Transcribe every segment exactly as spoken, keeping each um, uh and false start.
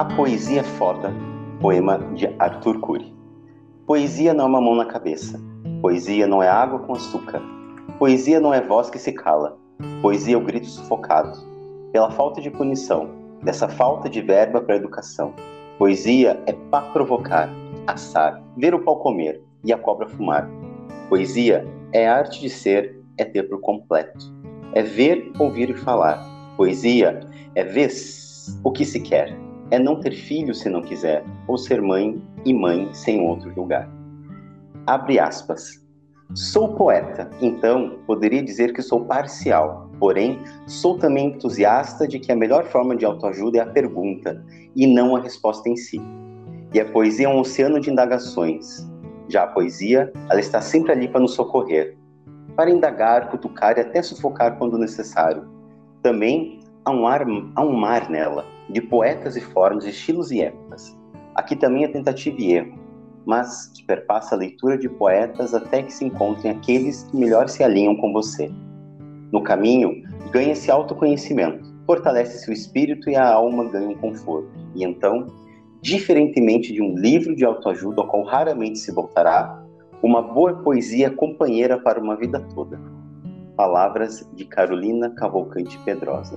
A Poesia é Foda, poema de Arthur Cury. Poesia não é uma mão na cabeça. Poesia não é água com açúcar. Poesia não é voz que se cala. Poesia é o grito sufocado pela falta de punição, dessa falta de verba para a educação. Poesia é pá provocar, assar, ver o pau comer e a cobra fumar. Poesia é a arte de ser, é ter por completo. É ver, ouvir e falar. Poesia é ver o que se quer. É não ter filho se não quiser, ou ser mãe e mãe sem outro lugar. Abre aspas. Sou poeta, então poderia dizer que sou parcial, porém sou também entusiasta de que a melhor forma de autoajuda é a pergunta, e não a resposta em si. E a poesia é um oceano de indagações. Já a poesia, ela está sempre ali para nos socorrer, para indagar, cutucar e até sufocar quando necessário. Também há um, ar, há um mar nela, de poetas e formas, estilos e épocas. Aqui também é tentativa e erro, mas que perpassa a leitura de poetas até que se encontrem aqueles que melhor se alinham com você. No caminho, ganha-se autoconhecimento, fortalece-se o espírito e a alma ganham conforto. E então, diferentemente de um livro de autoajuda ao qual raramente se voltará, uma boa poesia é companheira para uma vida toda. Palavras de Carolina Cavalcante Pedrosa.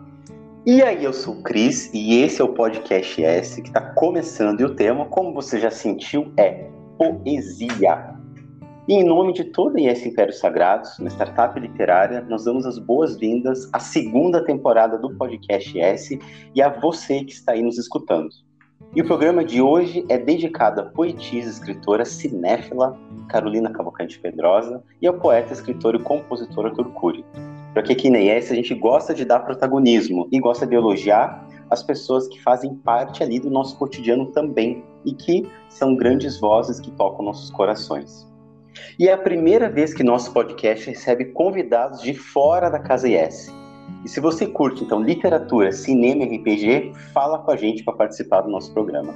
E aí, eu sou o Cris e esse é o Podcast S que está começando, e o tema, como você já sentiu, é poesia. E em nome de toda a I S Impérios Sagrados, uma startup literária, nós damos as boas-vindas à segunda temporada do Podcast S e a você que está aí nos escutando. E o programa de hoje é dedicado à poetisa, escritora, cinéfila Carolina Cavalcante Pedrosa e ao poeta, escritor e compositor Arthur Cury. Porque aqui na I S a gente gosta de dar protagonismo e gosta de elogiar as pessoas que fazem parte ali do nosso cotidiano também e que são grandes vozes que tocam nossos corações. E é a primeira vez que nosso podcast recebe convidados de fora da Casa I S. E se você curte, então, literatura, cinema e R P G, fala com a gente para participar do nosso programa.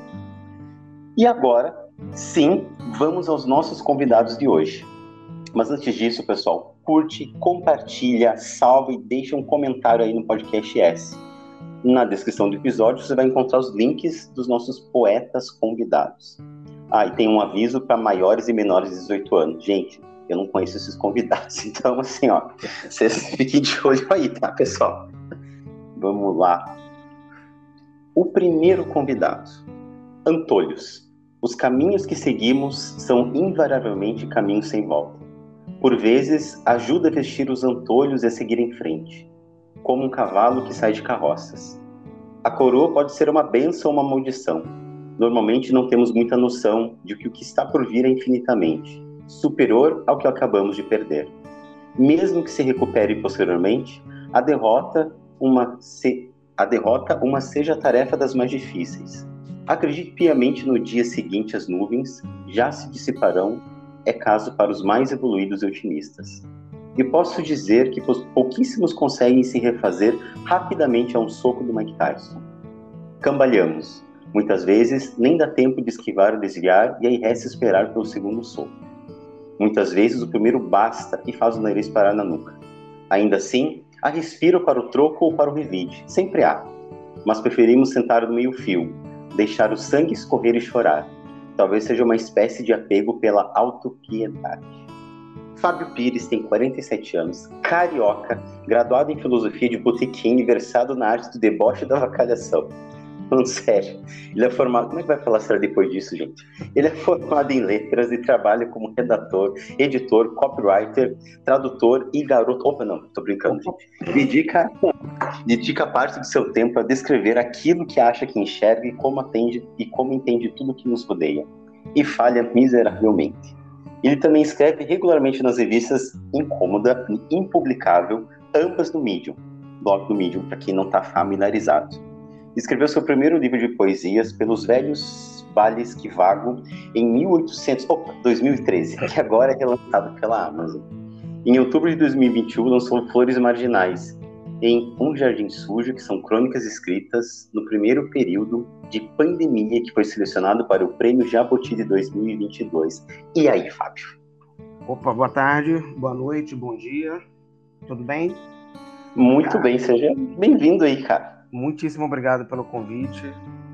E agora, sim, vamos aos nossos convidados de hoje. Mas antes disso, pessoal, curte, compartilha, salva e deixa um comentário aí no Podcast S. Na descrição do episódio você vai encontrar os links dos nossos poetas convidados. Ah, e tem um aviso para maiores e menores de dezoito anos. Gente, eu não conheço esses convidados, então assim, ó, vocês fiquem de olho aí, tá, pessoal? Vamos lá. O primeiro convidado, Antolhos. Os caminhos que seguimos são invariavelmente caminhos sem volta. Por vezes, ajuda a vestir os antolhos e a seguir em frente, como um cavalo que sai de carroças. A coroa pode ser uma bênção ou uma maldição. Normalmente não temos muita noção de que o que está por vir é infinitamente superior ao que acabamos de perder. Mesmo que se recupere posteriormente, a derrota, uma, se... a derrota uma seja a tarefa das mais difíceis. Acredite piamente no dia seguinte as nuvens já se dissiparão. É caso para os mais evoluídos e otimistas. E posso dizer que pouquíssimos conseguem se refazer rapidamente a um soco do Mike Tyson. Cambalhamos. Muitas vezes nem dá tempo de esquivar ou desviar e aí resta esperar pelo segundo soco. Muitas vezes o primeiro basta e faz o nariz parar na nuca. Ainda assim, há respiro para o troco ou para o revide. Sempre há. Mas preferimos sentar no meio-fio, deixar o sangue escorrer e chorar. Talvez seja uma espécie de apego pela autopiedade. Fábio Pires tem quarenta e sete anos, carioca, graduado em filosofia de botequim e versado na arte do deboche e da avacalhação. Falando sério, ele é formado... Como é que vai falar sério depois disso, gente? Ele é formado em letras e trabalha como redator, editor, copywriter, tradutor e garoto... Opa, não, tô brincando, gente. Dedica, dedica parte do seu tempo a descrever aquilo que acha que enxerga e como atende e como entende tudo que nos rodeia. E falha miseravelmente. Ele também escreve regularmente nas revistas Incômoda e Impublicável, ambas no Medium. Blog do Medium, para quem não está familiarizado. Escreveu seu primeiro livro de poesias, Pelos Velhos Vales que Vago, em mil e oitocentos, opa, dois mil e treze, que agora é relançado pela Amazon. Em outubro de dois mil e vinte e um, lançou Flores Marginais, em Um Jardim Sujo, que são crônicas escritas no primeiro período de pandemia, que foi selecionado para o Prêmio Jabuti de dois mil e vinte e dois. E aí, Fábio? Opa, boa tarde, boa noite, bom dia, tudo bem? Muito cara, bem, seja bem-vindo aí, cara. Muitíssimo obrigado pelo convite.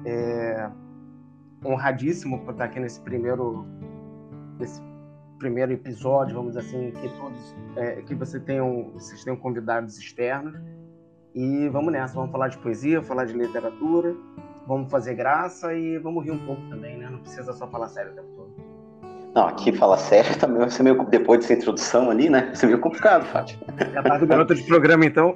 É, honradíssimo por estar aqui nesse primeiro, nesse primeiro episódio, vamos dizer assim, que todos, é, que você tenham, vocês tenham convidados externos. E vamos nessa, vamos falar de poesia, falar de literatura, vamos fazer graça e vamos rir um pouco também, né? Não precisa só falar sério o tempo todo. Não, aqui falar sério também vai ser meio, depois dessa introdução ali, né? Vai ser meio complicado, Fátima. Já tá do garoto de programa, então.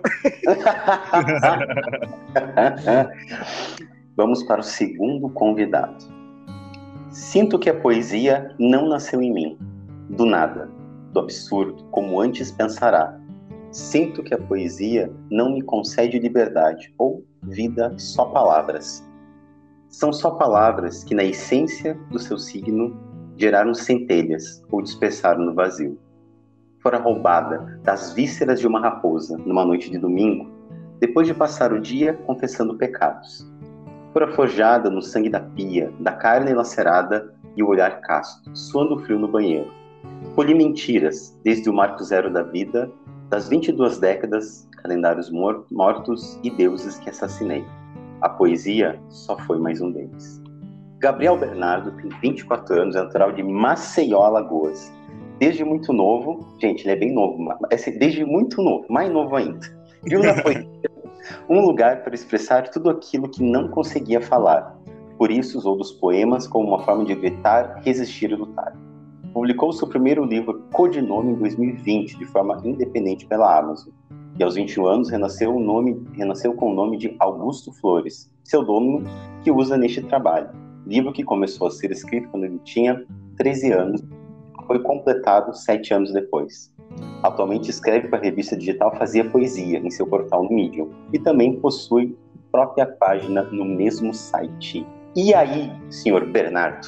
Vamos para o segundo convidado. Sinto que a poesia não nasceu em mim, do nada, do absurdo, como antes pensará. Sinto que a poesia não me concede liberdade, ou vida só palavras. São só palavras que, na essência do seu signo, geraram centelhas ou dispersaram no vazio. Fora roubada das vísceras de uma raposa numa noite de domingo, depois de passar o dia confessando pecados. Fora forjada no sangue da pia, da carne lacerada e o olhar casto, suando frio no banheiro. Colhi mentiras desde o marco zero da vida, das vinte e duas décadas, calendários mor- mortos e deuses que assassinei. A poesia só foi mais um deles. Gabriel Bernardo tem vinte e quatro anos, é natural de Maceió, Alagoas. Desde muito novo, gente, ele é bem novo, mas desde muito novo, mais novo ainda, viu na poesia um lugar para expressar tudo aquilo que não conseguia falar. Por isso usou dos poemas como uma forma de evitar, resistir e lutar. Publicou seu primeiro livro, Codinome, em dois mil e vinte, de forma independente pela Amazon. E aos vinte e um anos renasceu, o nome, renasceu com o nome de Augusto Flores, pseudônimo que usa neste trabalho. Livro que começou a ser escrito quando ele tinha treze anos, foi completado sete anos depois. Atualmente escreve para a revista digital Fazia Poesia, em seu portal no Medium, e também possui própria página no mesmo site. E aí, senhor Bernardo?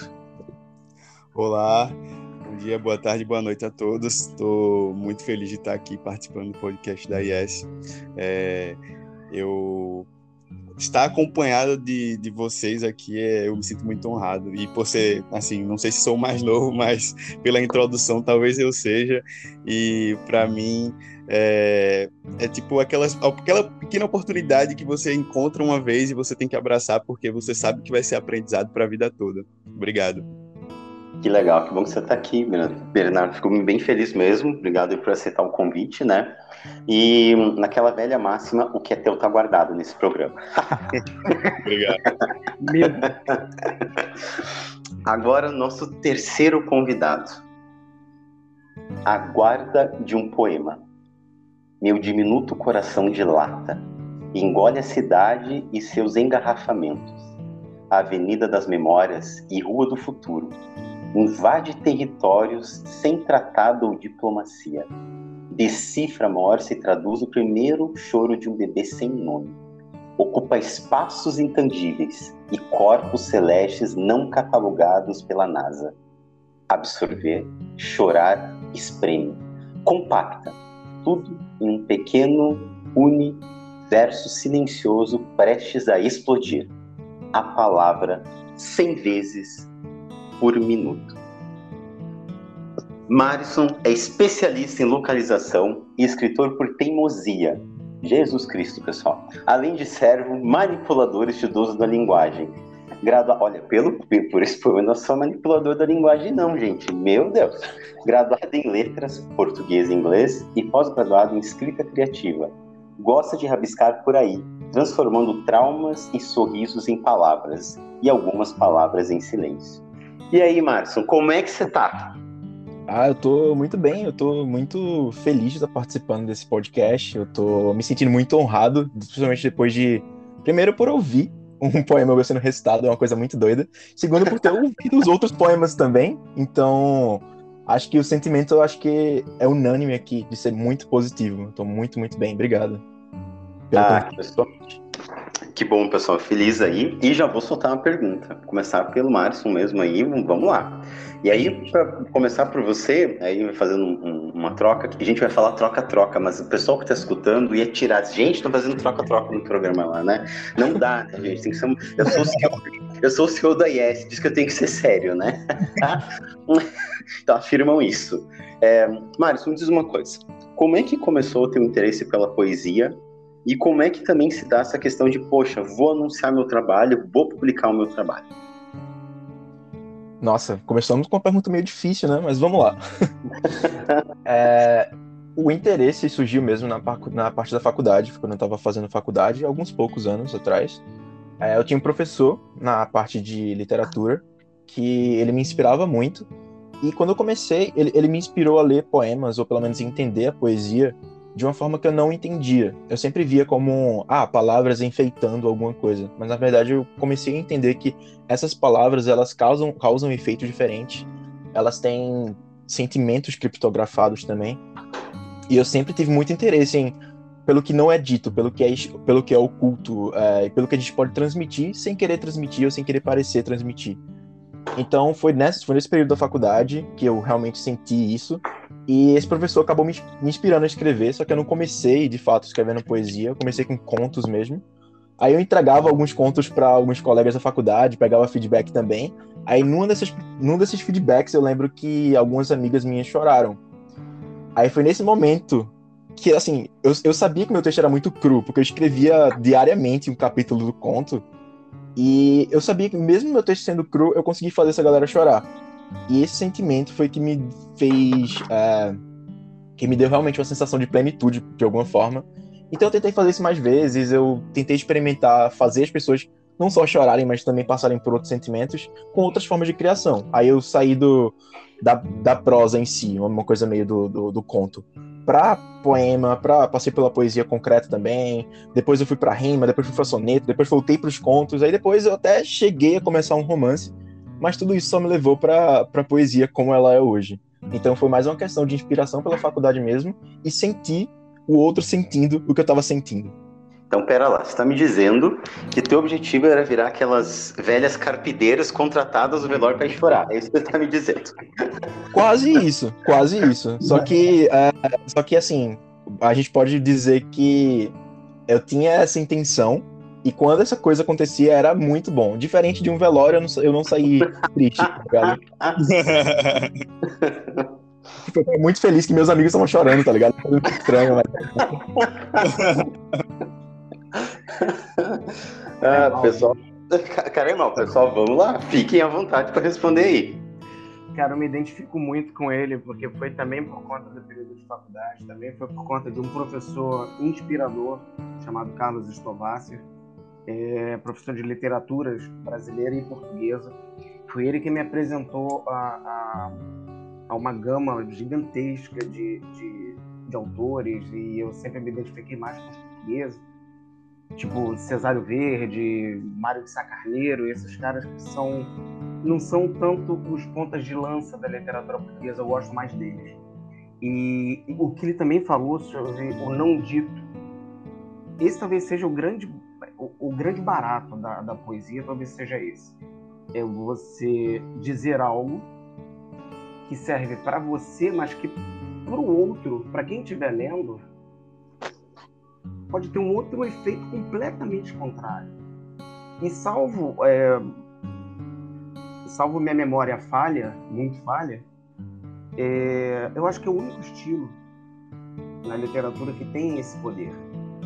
Olá, bom dia, boa tarde, boa noite a todos. Estou muito feliz de estar aqui participando do podcast da I S. É, eu estar acompanhado de, de vocês aqui, é, eu me sinto muito honrado. E por ser, assim, não sei se sou o mais novo, mas pela introdução talvez eu seja. E para mim é, é tipo aquelas, aquela pequena oportunidade que você encontra uma vez e você tem que abraçar porque você sabe que vai ser aprendizado para a vida toda. Obrigado. Que legal, que bom que você está aqui, Bernardo. Fico bem feliz mesmo. Obrigado por aceitar o convite, né? E naquela velha máxima, o que é teu tá guardado nesse programa. Obrigado. Agora, nosso terceiro convidado. A guarda de um poema. Meu diminuto coração dilata, engole a cidade e seus engarrafamentos. A Avenida das Memórias e Rua do Futuro. Invade territórios sem tratado ou diplomacia. Decifra a morte e traduz o primeiro choro de um bebê sem nome. Ocupa espaços intangíveis e corpos celestes não catalogados pela NASA. Absorver, chorar, espreme. Compacta. Tudo em um pequeno universo silencioso prestes a explodir. A palavra cem vezes por minuto. Marison é especialista em localização e escritor por teimosia. Jesus Cristo, pessoal. Além de servo, manipulador estudioso da linguagem. Gradua... Olha, pelo, por esse poema, eu não sou manipulador da linguagem não, gente. Meu Deus. Graduado em letras, português e inglês e pós-graduado em escrita criativa. Gosta de rabiscar por aí, transformando traumas e sorrisos em palavras e algumas palavras em silêncio. E aí, Marison, como é que você tá? Ah, eu tô muito bem, eu tô muito feliz de estar participando desse podcast, eu tô me sentindo muito honrado, principalmente depois de, primeiro, por ouvir um poema meu sendo recitado, é uma coisa muito doida, segundo, por ter ouvido os outros poemas também, então, acho que o sentimento, eu acho que é unânime aqui, de ser muito positivo, eu tô muito, muito bem, obrigado. Ah, que, pessoal, que bom, pessoal, feliz aí, e já vou soltar uma pergunta, vou começar pelo Marison mesmo aí, vamos lá. E aí, para começar por você, aí fazendo um, uma troca, a gente vai falar troca-troca, mas o pessoal que está escutando ia tirar, gente, estão fazendo troca-troca no programa lá, né? Não dá, né, gente? Tem que ser, eu sou o C E O, eu sou o C E O da I S, diz que eu tenho que ser sério, né? Então, afirmam isso. É, Marison, me diz uma coisa, como é que começou o teu interesse pela poesia E como é que também se dá essa questão de, poxa, vou anunciar meu trabalho, vou publicar o meu trabalho? Nossa, começamos com uma pergunta meio difícil, né? Mas vamos lá. é, o interesse surgiu mesmo na, na parte da faculdade, quando eu estava fazendo faculdade, alguns poucos anos atrás. É, eu tinha um professor na parte de literatura que ele me inspirava muito. E quando eu comecei, ele, ele me inspirou a ler poemas, ou pelo menos entender a poesia, de uma forma que eu não entendia. Eu sempre via como, ah, palavras enfeitando alguma coisa. Mas, na verdade, eu comecei a entender que essas palavras, elas causam, causam um efeito diferente. Elas têm sentimentos criptografados também. E eu sempre tive muito interesse em, pelo que não é dito, pelo que é, pelo que é oculto, é, pelo que a gente pode transmitir sem querer transmitir ou sem querer parecer transmitir. Então, foi nesse, foi nesse período da faculdade que eu realmente senti isso. E esse professor acabou me, me inspirando a escrever, só que eu não comecei, de fato, escrevendo poesia. Eu comecei com contos mesmo. Aí eu entregava alguns contos para alguns colegas da faculdade, pegava feedback também. Aí, num desses, num desses feedbacks, eu lembro que algumas amigas minhas choraram. Aí foi nesse momento que, assim, eu, eu sabia que meu texto era muito cru, porque eu escrevia diariamente um capítulo do conto. E eu sabia que mesmo meu texto sendo cru, eu consegui fazer essa galera chorar. E esse sentimento foi que me fez... É, que me deu realmente uma sensação de plenitude, de alguma forma. Então eu tentei fazer isso mais vezes, eu tentei experimentar fazer as pessoas não só chorarem, mas também passarem por outros sentimentos com outras formas de criação. Aí eu saí do, da, da prosa em si, uma coisa meio do, do, do conto, pra poema, pra, passei pela poesia concreta também, depois eu fui pra rima, depois fui pra soneto, depois voltei pros contos, aí depois eu até cheguei a começar um romance, mas tudo isso só me levou pra, pra poesia como ela é hoje. Então foi mais uma questão de inspiração pela faculdade mesmo e sentir o outro sentindo o que eu tava sentindo. Então, pera lá, você está me dizendo que teu objetivo era virar aquelas velhas carpideiras contratadas no velório para chorar. É isso que você está me dizendo. Quase isso, quase isso. Só que, é, só que assim, a gente pode dizer que eu tinha essa intenção e quando essa coisa acontecia era muito bom. Diferente de um velório, eu não, eu não saí triste, tá ligado? Eu tô muito feliz que meus amigos estavam chorando, tá ligado? Foi muito estranho, mas... ah, pessoal, caramba, pessoal, vamos lá, fiquem à vontade para responder aí. Cara, eu me identifico muito com ele, porque foi também por conta do período de faculdade, também foi por conta de um professor inspirador, chamado Carlos Estovacci, é, professor de literaturas brasileira e portuguesa. Foi ele que me apresentou a, a, a uma gama gigantesca de, de, de autores, e eu sempre me identifiquei mais com os portugueses, tipo Cesário Verde, Mário de Sá Carneiro, esses caras que são, não são tanto os pontas de lança da literatura portuguesa, eu gosto mais deles. E, e o que ele também falou sobre o não dito, esse talvez seja o grande, o, o grande barato da, da poesia, talvez seja esse. É você dizer algo que serve para você, mas que para o outro, para quem estiver lendo, pode ter um outro efeito completamente contrário. E salvo, é, salvo minha memória falha, muito falha, é, eu acho que é o único estilo na literatura que tem esse poder.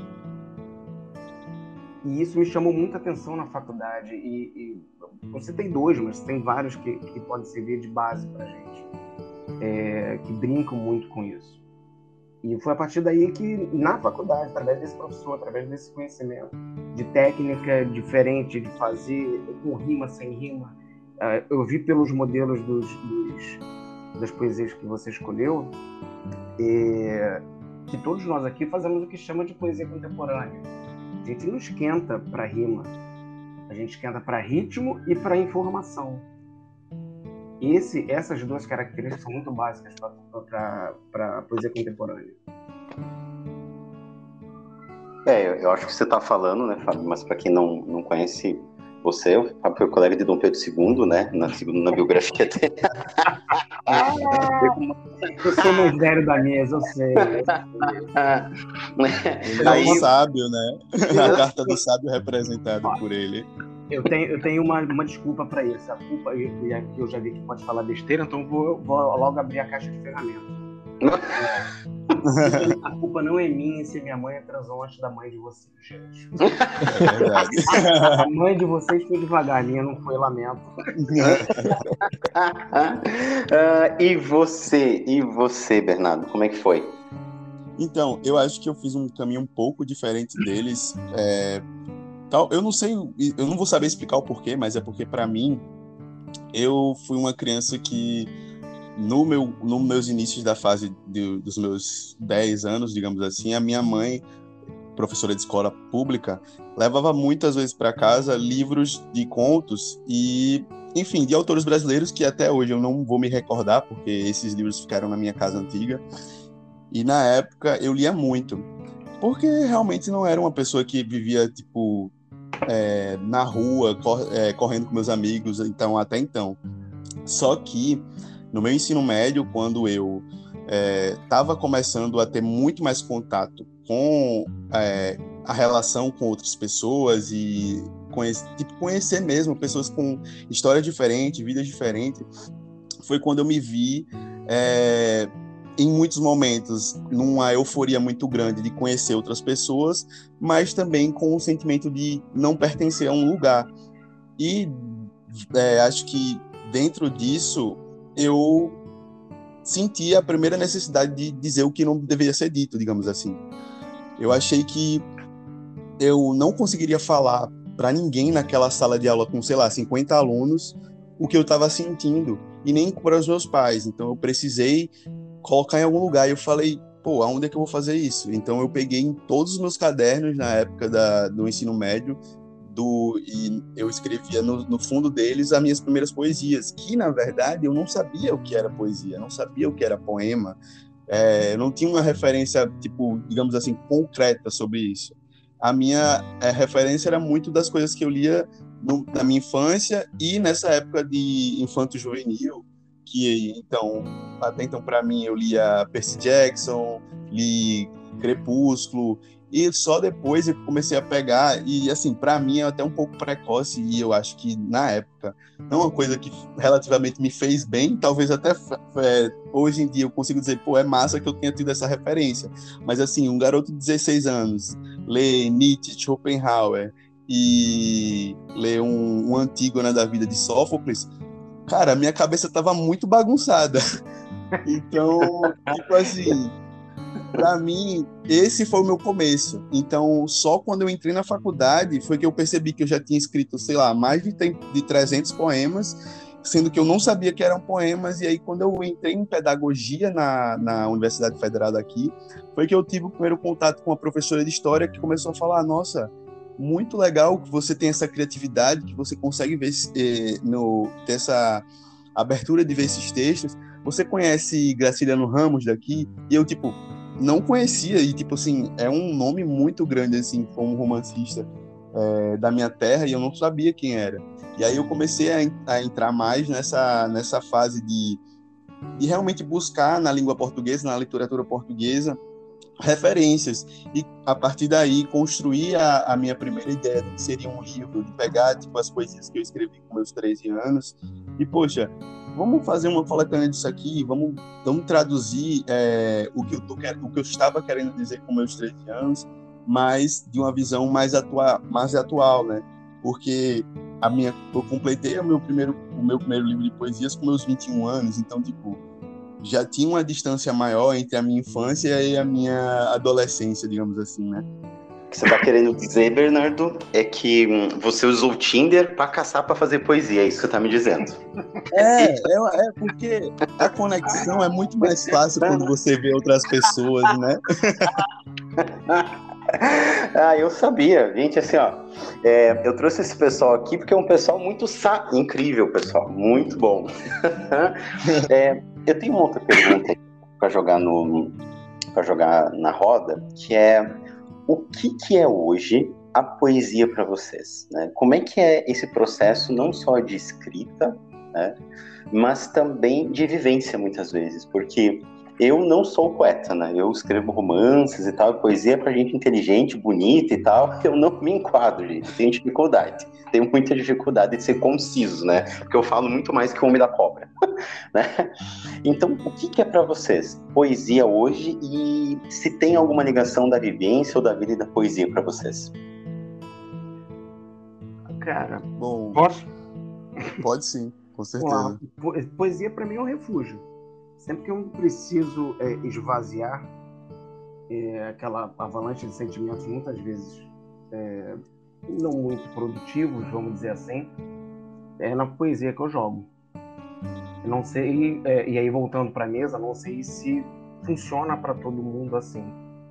E isso me chamou muita atenção na faculdade. E, e você tem dois, mas tem vários que, que podem servir de base para a gente, é, que brincam muito com isso. E foi a partir daí que, na faculdade, através desse professor, através desse conhecimento de técnica diferente de fazer, com rima, sem rima, eu vi pelos modelos dos, dos, das poesias que você escolheu, é, que todos nós aqui fazemos o que chama de poesia contemporânea. A gente não esquenta para rima, a gente esquenta para ritmo e para informação. Esse, essas duas características são muito básicas para a poesia contemporânea. É, eu acho que você está falando, né, Fábio? Mas para quem não, não conhece você, o Fábio foi colega de Dom Pedro segundo, né? Na, na biografia dele. Ah, eu sou mais velho da mesa, eu sei. Ele é um sábio, né? A carta do sábio representada por ele. Eu tenho, eu tenho uma, uma desculpa para isso. A culpa, e eu já vi que pode falar besteira, então vou, vou logo abrir a caixa de ferramentas. A culpa não é minha se minha mãe atrasou antes da mãe de vocês, gente. É verdade. A mãe de vocês foi devagar, a minha não foi, lamento. Ah, e você, e você, Bernardo, como é que foi? Então, eu acho que eu fiz um caminho um pouco diferente deles. É, tal, eu não sei, eu não vou saber explicar o porquê, mas é porque, para mim, eu fui uma criança que, no meu, nos meus inícios da fase de, dos meus dez anos, digamos assim, a minha mãe, professora de escola pública, levava muitas vezes para casa livros de contos e, enfim, de autores brasileiros que até hoje eu não vou me recordar, porque esses livros ficaram na minha casa antiga. E na época eu lia muito, porque realmente não era uma pessoa que vivia, tipo, é, na rua, cor, é, correndo com meus amigos, então, até então. Só que no meu ensino médio, quando eu estava é, começando a ter muito mais contato com é, a relação com outras pessoas e conhece, tipo, conhecer mesmo pessoas com histórias diferentes, vidas diferentes, foi quando eu me vi, é, em muitos momentos, numa euforia muito grande de conhecer outras pessoas, mas também com o sentimento de não pertencer a um lugar. E é, acho que dentro disso, eu senti a primeira necessidade de dizer o que não deveria ser dito, digamos assim. Eu achei que eu não conseguiria falar para ninguém naquela sala de aula com, sei lá, cinquenta alunos, o que eu estava sentindo, e nem para os meus pais. Então eu precisei colocar em algum lugar, e eu falei, pô, aonde é que eu vou fazer isso? Então eu peguei em todos os meus cadernos na época da, do ensino médio, do, e eu escrevia no, no fundo deles as minhas primeiras poesias, que na verdade eu não sabia o que era poesia, não sabia o que era poema, é, eu não tinha uma referência, tipo, digamos assim, concreta sobre isso. A minha é, referência era muito das coisas que eu lia no, na minha infância e nessa época de infanto-juvenil, que então, até então para mim eu lia Percy Jackson, li Crepúsculo, e só depois eu comecei a pegar, e assim, para mim é até um pouco precoce, e eu acho que na época não é uma coisa que relativamente me fez bem, talvez até é, hoje em dia eu consigo dizer, pô, é massa que eu tenha tido essa referência, mas assim, um garoto de dezesseis anos ler Nietzsche, Schopenhauer e ler um, um Antígona da vida de Sófocles, cara, minha cabeça tava muito bagunçada. Então, tipo assim, pra mim, esse foi o meu começo. Então, só quando eu entrei na faculdade foi que eu percebi que eu já tinha escrito, sei lá, mais de, de trezentos poemas, sendo que eu não sabia que eram poemas. E aí, quando eu entrei em pedagogia na, na Universidade Federal daqui, foi que eu tive o primeiro contato com uma professora de história que começou a falar, nossa, muito legal que você tem essa criatividade, que você consegue ver, eh, no, ter essa abertura de ver esses textos. Você conhece Graciliano Ramos daqui? E eu, tipo, não conhecia, e, tipo assim, é um nome muito grande, assim, como romancista é, da minha terra, e eu não sabia quem era. E aí eu comecei a, a entrar mais nessa, nessa fase de, de realmente buscar na língua portuguesa, na literatura portuguesa, referências, e a partir daí construir a, a minha primeira ideia do que seria um livro, de pegar tipo, as poesias que eu escrevi com meus treze anos, e poxa, vamos fazer uma coletânea disso aqui, vamos, vamos traduzir é, o, que eu tô, o que eu estava querendo dizer com meus treze anos, mas de uma visão mais, atua, mais atual, né? Porque a minha, eu completei o meu, primeiro, o meu primeiro livro de poesias com meus vinte e um anos, então, tipo, já tinha uma distância maior entre a minha infância e a minha adolescência, digamos assim, né? O que você tá querendo dizer, Bernardo, é que hum, você usou o Tinder pra caçar pra fazer poesia, é isso que você tá me dizendo. É, é, é porque a conexão é muito mais fácil quando você vê outras pessoas, né? Ah, eu sabia, gente, assim, ó, é, eu trouxe esse pessoal aqui porque é um pessoal muito sa... incrível, pessoal, muito bom. é, eu tenho uma outra pergunta para jogar no, para jogar na roda, que é o que, que é hoje a poesia para vocês, né? Como é que é esse processo não só de escrita, né, mas também de vivência muitas vezes, porque eu não sou poeta, né? Eu escrevo romances e tal, poesia pra gente inteligente, bonita e tal. Eu não me enquadro, gente. Tenho dificuldade. Tenho muita dificuldade de ser conciso, né? Porque eu falo muito mais que o homem da cobra, né? Então, o que, que é pra vocês poesia hoje e se tem alguma ligação da vivência ou da vida e da poesia pra vocês? Cara, Bom, posso? pode sim, com certeza. Uau, po- poesia para mim é um refúgio. Sempre que eu preciso é, esvaziar é, aquela avalanche de sentimentos, muitas vezes é, não muito produtivos, vamos dizer assim, é na poesia que eu jogo. Eu não sei, é, e aí voltando para a mesa, não sei se funciona para todo mundo assim,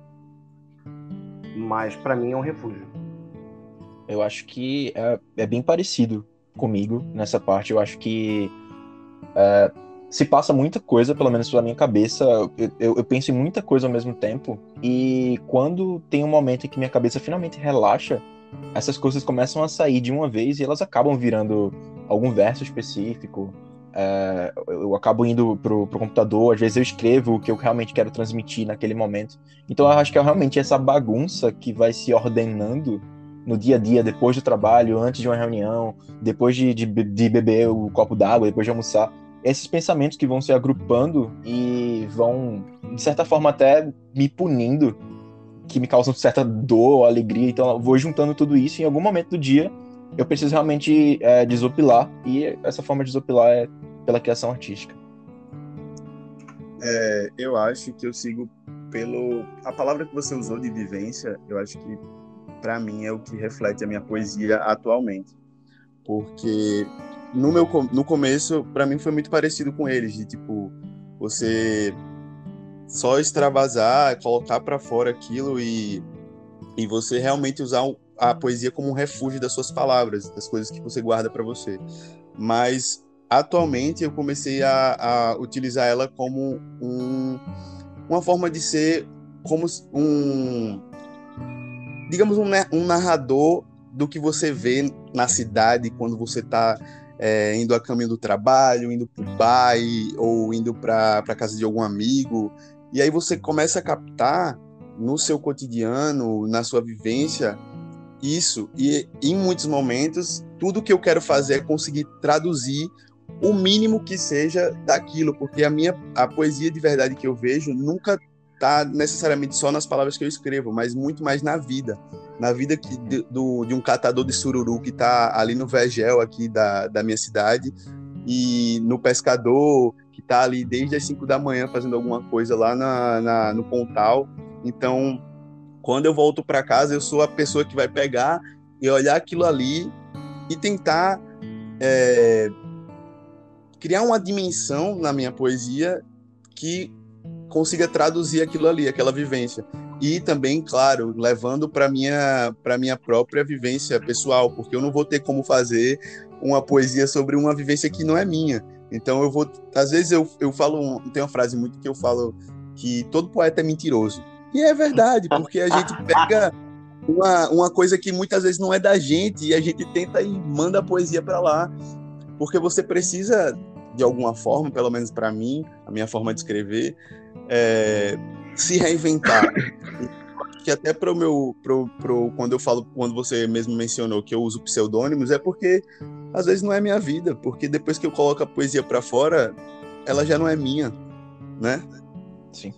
mas para mim é um refúgio. Eu acho que é, é bem parecido comigo nessa parte. Eu acho que é, se passa muita coisa, pelo menos pela minha cabeça. Eu, eu, eu penso em muita coisa ao mesmo tempo. E quando tem um momento em que minha cabeça finalmente relaxa, essas coisas começam a sair de uma vez e elas acabam virando algum verso específico. É, eu, eu acabo indo pro, pro computador, às vezes eu escrevo o que eu realmente quero transmitir naquele momento. Então eu acho que é realmente essa bagunça que vai se ordenando no dia a dia, depois do trabalho, antes de uma reunião, depois de, de, de beber o copo d'água, depois de almoçar. Esses pensamentos que vão se agrupando e vão, de certa forma, até me punindo, que me causam certa dor ou alegria. Então eu vou juntando tudo isso e em algum momento do dia eu preciso realmente é, desopilar, e essa forma de desopilar é pela criação artística. É, eu acho que eu sigo pelo... A palavra que você usou de vivência, eu acho que para mim é o que reflete a minha poesia atualmente. Porque no, meu, no começo, para mim foi muito parecido com eles, de tipo, você só extravasar, colocar para fora aquilo e, e você realmente usar a poesia como um refúgio das suas palavras, das coisas que você guarda para você. Mas atualmente eu comecei a, a utilizar ela como um, uma forma de ser como um, digamos, um, um narrador do que você vê na cidade quando você está é, indo a caminho do trabalho, indo para o bar ou indo para a casa de algum amigo. E aí você começa a captar no seu cotidiano, na sua vivência, isso. E em muitos momentos, tudo que eu quero fazer é conseguir traduzir o mínimo que seja daquilo, porque a minha a poesia de verdade que eu vejo nunca está necessariamente só nas palavras que eu escrevo, mas muito mais na vida. Na vida que, de, do, de um catador de sururu que está ali no Vegel, aqui da, da minha cidade, e no pescador que está ali desde as cinco da manhã fazendo alguma coisa lá na, na, no Pontal. Então, quando eu volto para casa, eu sou a pessoa que vai pegar e olhar aquilo ali e tentar é, criar uma dimensão na minha poesia que consiga traduzir aquilo ali, aquela vivência. E também, claro, levando para minha para minha própria vivência pessoal, porque eu não vou ter como fazer uma poesia sobre uma vivência que não é minha. Então eu vou, às vezes eu, eu falo, tem uma frase muito que eu falo que todo poeta é mentiroso. E é verdade, porque a gente pega uma, uma coisa que muitas vezes não é da gente e a gente tenta e manda a poesia para lá, porque você precisa, de alguma forma, pelo menos para mim, a minha forma de escrever, é, se reinventar. Que até para o meu, pro, pro, quando eu falo, quando você mesmo mencionou que eu uso pseudônimos, é porque às vezes não é minha vida, porque depois que eu coloco a poesia para fora, ela já não é minha, né? Sim.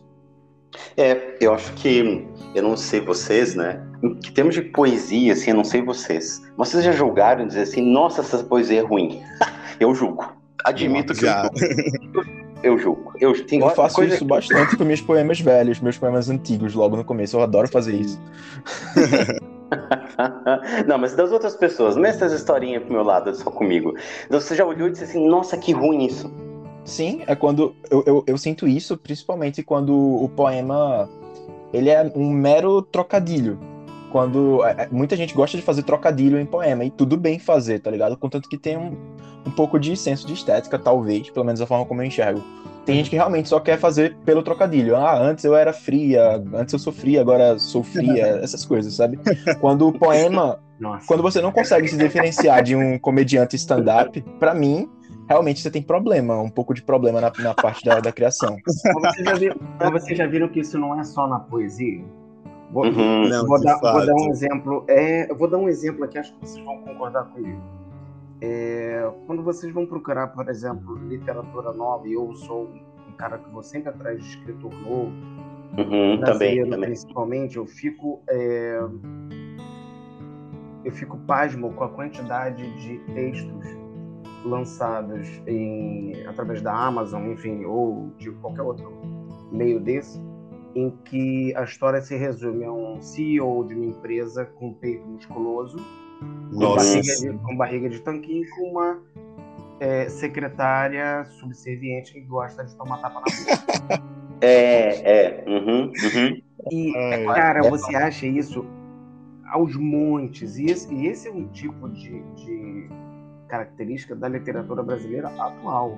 É, eu acho que, eu não sei vocês, né? Em termos de poesia, assim, eu não sei vocês. Vocês já julgaram e dizer assim, nossa, essa poesia é ruim? Eu julgo. Admito que já. eu julgo. Eu julgo. Eu, tem Eu faço coisa isso que... bastante com meus poemas velhos, meus poemas antigos, logo no começo. Eu adoro fazer isso. Não, mas das outras pessoas, não é essas historinhas pro meu lado, só comigo. Então, você já olhou e disse assim, nossa, que ruim isso. Sim, é quando eu, eu, eu sinto isso, principalmente quando o poema ele é um mero trocadilho. Quando é, muita gente gosta de fazer trocadilho em poema, e tudo bem fazer, tá ligado? Contanto que tem um, um pouco de senso de estética, talvez, pelo menos a forma como eu enxergo. Tem gente que realmente só quer fazer pelo trocadilho. Ah, antes eu era fria, antes eu sou fria, agora sou fria, essas coisas, sabe? Quando o poema, Nossa. quando você não consegue se diferenciar de um comediante stand-up, pra mim, realmente você tem problema, um pouco de problema na, na parte da, da criação. Mas vocês já viram, mas vocês já viram que isso não é só na poesia? Vou, Uhum. Não, vou, de dar, vou fato. dar um exemplo. É, eu vou dar um exemplo aqui, acho que vocês vão concordar comigo. É, quando vocês vão procurar, por exemplo, literatura nova, e eu sou um cara que vou sempre atrás de escritor novo, Uhum, também, brasileiro também. principalmente, eu fico, é, eu fico pasmo com a quantidade de textos lançados em, através da Amazon, enfim, ou de qualquer outro meio desse, em que a história se resume a um C E O de uma empresa com peito musculoso, com Nossa. barriga, de, com barriga de tanquinho, com uma é, secretária subserviente que gosta de tomar tapa na boca. É, é. Uhum, uhum. E, Ai. cara, você acha isso aos montes. E esse, e esse é um tipo de, de característica da literatura brasileira atual.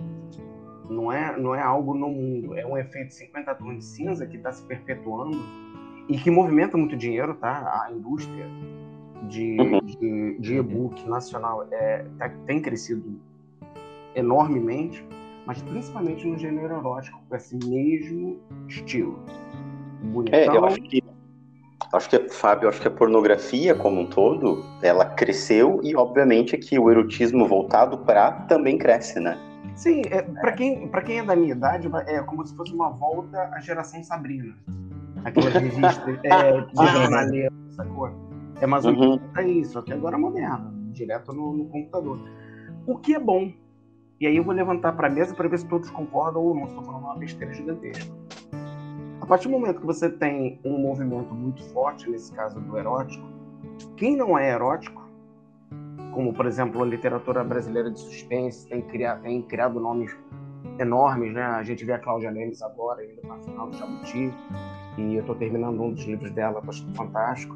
Não é, não é algo no mundo. É um efeito cinquenta tons de cinza que está se perpetuando e que movimenta muito dinheiro, tá? A indústria de, Uhum. de, de e-book nacional é, tá, tem crescido enormemente, mas principalmente no gênero erótico, com esse mesmo estilo. Bonitão. É, eu acho que, acho que, Fábio, acho que a pornografia como um todo, ela cresceu e, obviamente, que o erotismo voltado para também cresce, né? Sim, é, para quem, pra quem é da minha idade, é como se fosse uma volta à geração Sabrina. Aquelas revistas é, de jornaleiro, sacou? É mais ou menos isso, só que agora é moderno, direto no, no computador. O que é bom. E aí eu vou levantar para a mesa para ver se todos concordam ou não, estou falando uma besteira gigantesca. A partir do momento que você tem um movimento muito forte, nesse caso do erótico, quem não é erótico, como, por exemplo, a literatura brasileira de suspense, tem criado, tem criado nomes enormes, né? A gente vê a Cláudia Lemes agora, indo para a final do Jabuti, e eu estou terminando um dos livros dela, que eu acho fantástico.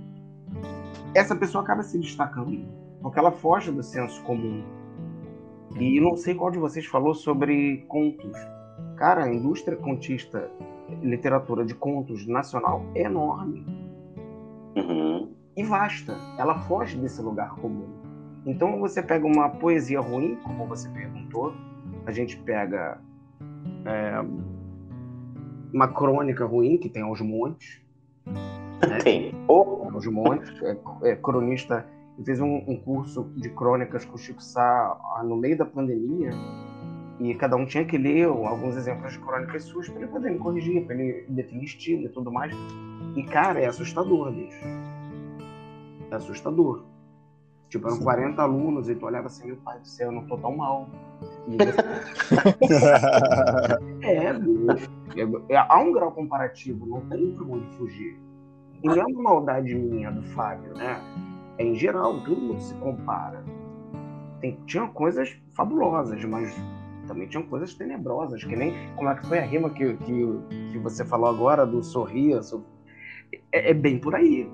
Essa pessoa acaba se destacando, porque ela foge do senso comum. E não sei qual de vocês falou sobre contos. Cara, a indústria contista, literatura de contos nacional é enorme. Uhum. E vasta. Ela foge desse lugar comum. Então você pega uma poesia ruim, como você perguntou, a gente pega é, uma crônica ruim, que tem aos montes. Né? Tem. Oh. Aos montes. É, é, cronista... Eu fiz um, um curso de crônicas com o Chico Sá no meio da pandemia e cada um tinha que ler alguns exemplos de crônicas suas para ele poder me corrigir, para ele definir estilo e tudo mais. E, cara, é assustador, bicho. É assustador. Tipo, eram quarenta alunos e tu olhava assim, meu pai do céu, eu não tô tão mal. E é, bicho. É, há um grau comparativo, não tem pra onde fugir. E não é uma maldade minha do Fábio, né? É, em geral, todo mundo se compara. Tem, tinha coisas fabulosas, mas também tinham coisas tenebrosas, que nem como é que foi a rima que, que, que você falou agora do sorriso. É, é bem por aí.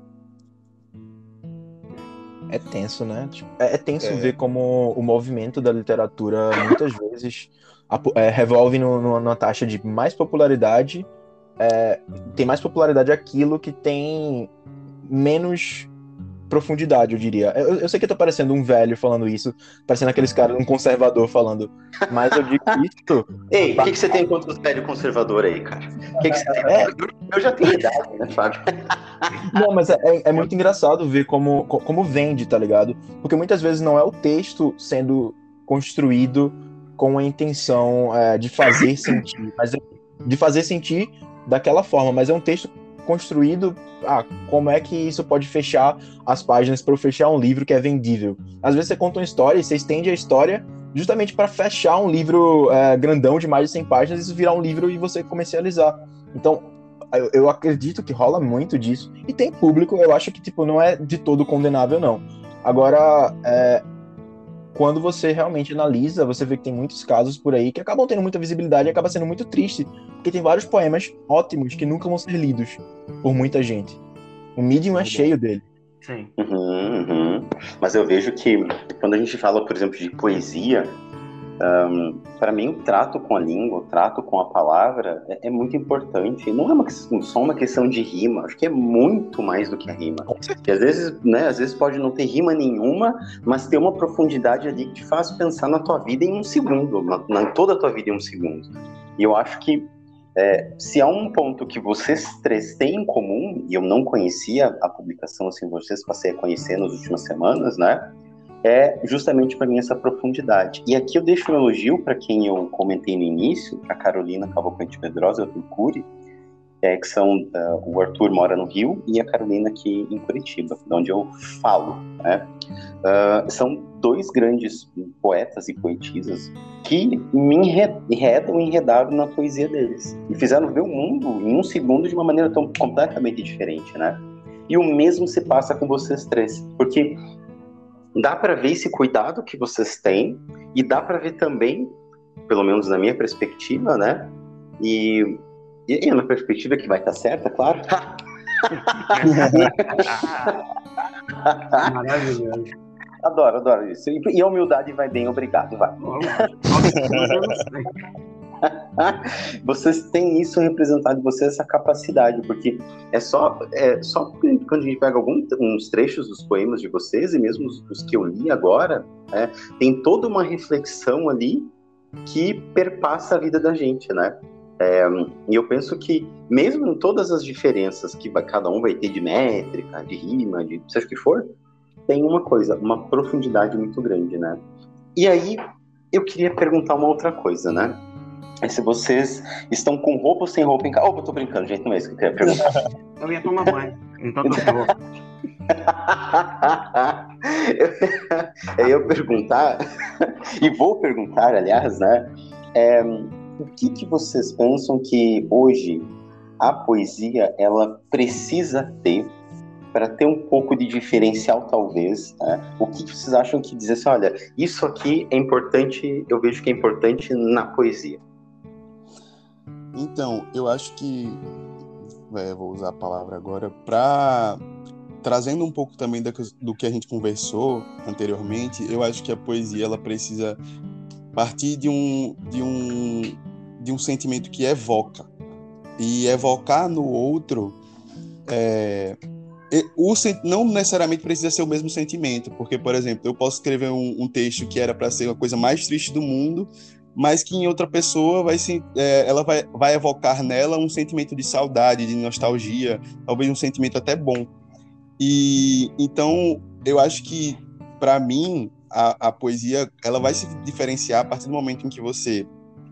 É tenso, né? Tipo, é, é tenso É. ver como o movimento da literatura muitas vezes é, revolve no, no, numa taxa de mais popularidade. É, tem mais popularidade aquilo que tem menos profundidade, eu diria. Eu, eu sei que eu tô parecendo um velho falando isso, parecendo aqueles caras, um conservador falando, mas eu digo isso... Ei, o que, que você tem contra os velhos conservador aí, cara? Que que você tem? É. Eu, eu já tenho idade, né, Fábio? Não, mas é, é muito engraçado ver como, como vende, tá ligado? Porque muitas vezes não é o texto sendo construído com a intenção é, de fazer sentir, mas é de fazer sentir daquela forma, mas é um texto construído, ah, como é que isso pode fechar as páginas para eu fechar um livro que é vendível? Às vezes você conta uma história e você estende a história justamente para fechar um livro é, grandão de mais de cem páginas e isso virar um livro e você comercializar. Então, eu, eu acredito que rola muito disso. E tem público, eu acho que tipo, não é de todo condenável, não. Agora, é, quando você realmente analisa, você vê que tem muitos casos por aí que acabam tendo muita visibilidade e acaba sendo muito triste, porque tem vários poemas ótimos que nunca vão ser lidos por muita gente. O Medium é cheio dele. Sim. Uhum, uhum. Mas eu vejo que quando a gente fala, por exemplo, de poesia, Um, para mim, o trato com a língua, o trato com a palavra é, é muito importante. Não é uma, só uma questão de rima, acho que é muito mais do que a rima. Que às vezes, né, às vezes pode não ter rima nenhuma, mas ter uma profundidade ali que te faz pensar na tua vida em um segundo, na, na toda a tua vida em um segundo. E eu acho que é, se há um ponto que vocês três têm em comum, e eu não conhecia a publicação assim, vocês passei a conhecer nas últimas semanas, né? É justamente para mim essa profundidade. E aqui eu deixo um elogio para quem eu comentei no início, a Carolina Cavalcante Pedrosa e o Arthur Cury, é, que são, uh, o Arthur mora no Rio e a Carolina aqui em Curitiba, de onde eu falo, né? Uh, são dois grandes poetas e poetisas que me enredam e enredaram na poesia deles. E fizeram ver o mundo em um segundo de uma maneira tão completamente diferente, né? E o mesmo se passa com vocês três, porque dá para ver esse cuidado que vocês têm e dá para ver também, pelo menos na minha perspectiva, né? E, e a minha perspectiva que vai estar certa, claro. Maravilhoso. Adoro, adoro isso. E a humildade vai bem, obrigado. Vai. Vocês têm isso representado em vocês, essa capacidade, porque é só, é só quando a gente pega alguns trechos dos poemas de vocês, e mesmo os, os que eu li agora, é, tem toda uma reflexão ali que perpassa a vida da gente, né? É, e eu penso que, mesmo em todas as diferenças que vai, cada um vai ter de métrica, de rima, de seja o que for, tem uma coisa, uma profundidade muito grande, né? E aí, eu queria perguntar uma outra coisa, né? É se vocês estão com roupa ou sem roupa em casa. Opa, tô brincando, gente, não é isso que eu queria perguntar. Eu ia tomar banho, então tô sem roupa. eu ia perguntar, e vou perguntar, aliás, né? É, o que, que vocês pensam que hoje a poesia ela precisa ter para ter um pouco de diferencial, talvez, né? O que, que vocês acham que dizer assim, olha, isso aqui é importante, eu vejo que é importante na poesia? Então, eu acho que, é, vou usar a palavra agora, para trazendo um pouco também do, do que a gente conversou anteriormente, eu acho que a poesia ela precisa partir de um, de um, de um sentimento que evoca. E evocar no outro, é, o, não necessariamente precisa ser o mesmo sentimento, porque, por exemplo, eu posso escrever um, um texto que era para ser a coisa mais triste do mundo, mas que em outra pessoa vai se, é, ela vai, vai evocar nela um sentimento de saudade, de nostalgia, talvez um sentimento até bom. E então eu acho que, para mim, a, a poesia ela vai se diferenciar a partir do momento em que você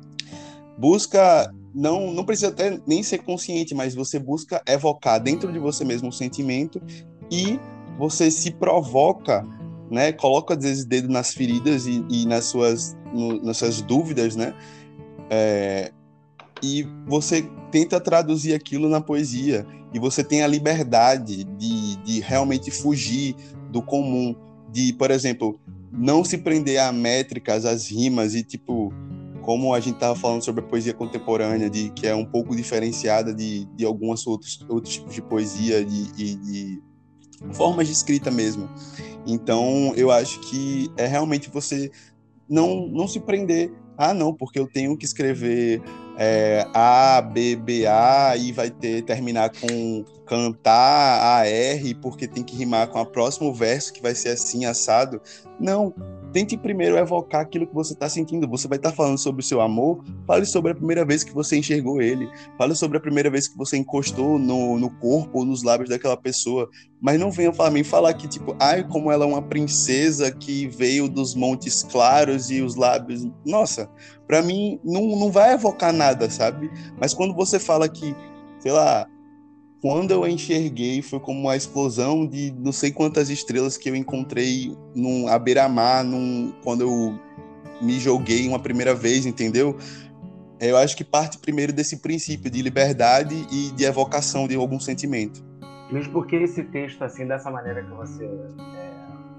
busca, não, não precisa até nem ser consciente, mas você busca evocar dentro de você mesmo um sentimento e você se provoca, né, coloca às vezes dedo nas feridas e, e nas, suas, no, nas suas dúvidas, né, é, e você tenta traduzir aquilo na poesia, e você tem a liberdade de, de realmente fugir do comum, de, por exemplo, não se prender a métricas, às rimas, e tipo, como a gente estava falando sobre a poesia contemporânea, de, que é um pouco diferenciada de, de alguns outros, outros tipos de poesia, de, de, de formas de escrita mesmo. Então, eu acho que é realmente você não, não se prender. Ah, não, porque eu tenho que escrever é, A, B, B, A e vai ter, terminar com cantar A, R, porque tem que rimar com o próximo verso que vai ser assim, assado. Não, tente primeiro evocar aquilo que você está sentindo. Você vai estar tá falando sobre o seu amor, fale sobre a primeira vez que você enxergou ele, fale sobre a primeira vez que você encostou no, no corpo ou nos lábios daquela pessoa, mas não venha falar, me falar que, tipo, ai, como ela é uma princesa que veio dos Montes Claros e os lábios... Nossa, pra mim, não, não vai evocar nada, sabe? Mas quando você fala que, sei lá, quando eu a enxerguei, foi como uma explosão de não sei quantas estrelas que eu encontrei num, à beira-mar, num, quando eu me joguei uma primeira vez, entendeu? Eu acho que parte primeiro desse princípio de liberdade e de evocação de algum sentimento. Mesmo porque esse texto, assim, dessa maneira que você é,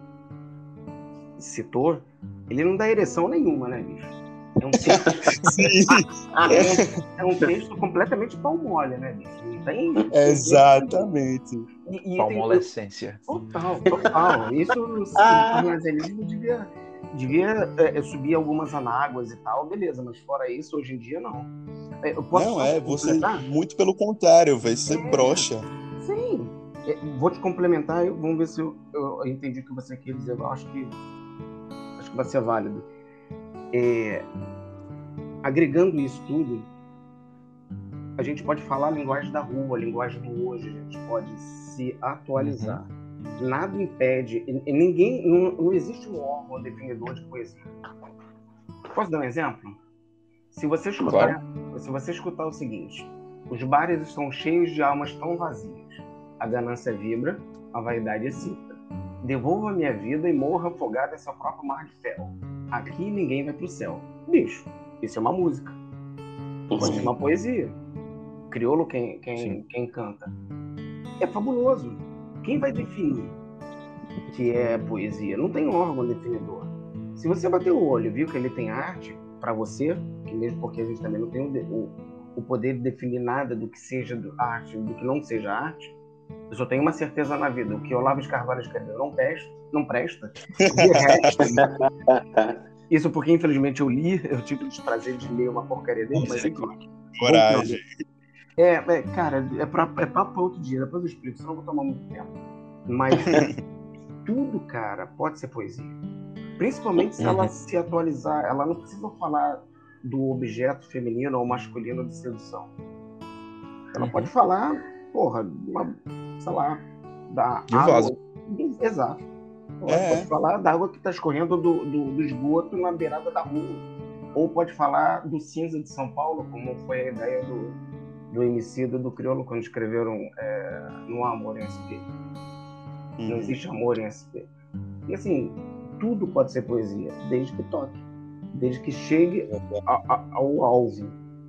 citou, ele não dá ereção nenhuma, né, bicho? É um texto, Sim. é um, é um texto completamente pau mole, né, bicho? Não tem, Exatamente. E, e Palmolescência. Total, total. Isso no armazenismo devia devia é, subir algumas anáguas e tal, beleza, mas fora isso, hoje em dia, não. Eu posso Não, só é, você, completar? muito pelo contrário, vai ser É. broxa. Sim. É, vou te complementar, eu- vamos ver se eu, eu entendi o que você quer dizer. Eu acho que, acho que vai ser válido. É, agregando isso tudo, a gente pode falar a linguagem da rua, a linguagem do hoje, a gente pode se atualizar. Uhum. Nada impede, e ninguém, não, não existe um órgão definidor de poesia. Posso dar um exemplo? Se você escutar, claro. Se você escutar o seguinte: os bares estão cheios de almas tão vazias, a ganância vibra, a vaidade excita. Devolva minha vida e morra afogada em seu próprio mar de fel. Aqui ninguém vai pro céu. Bicho, isso é uma música. Pode ser uma poesia. Crioulo quem, quem, quem canta. É fabuloso. Quem vai definir que é poesia? Não tem órgão definidor. Se você bater o olho e viu que ele tem arte, para você, que mesmo porque a gente também não tem o, o poder de definir nada do que seja arte, do que não seja arte, eu só tenho uma certeza na vida: o que Olavo de Carvalho escreveu não presta, não presta. De resto, isso porque infelizmente eu li, eu tive o desprazer de ler uma porcaria dele, mas enfim. Coragem. É, é, cara, é pra, é papo outro dia, depois eu explico, senão eu vou tomar muito tempo. Mas tudo, cara, pode ser poesia. Principalmente se ela se atualizar. Ela não precisa falar do objeto feminino ou masculino de sedução. Ela pode falar, porra, uma, sei lá, da de água. vaso. Exato. Ela É. pode falar da água que está escorrendo do, do, do esgoto na beirada da rua. Ou pode falar do cinza de São Paulo, como foi a ideia do, do Emicida do Crioulo quando escreveram é, Não há amor em S P. Uhum. Não existe amor em S P. E assim, tudo pode ser poesia, desde que toque, desde que chegue a, a, ao alvo.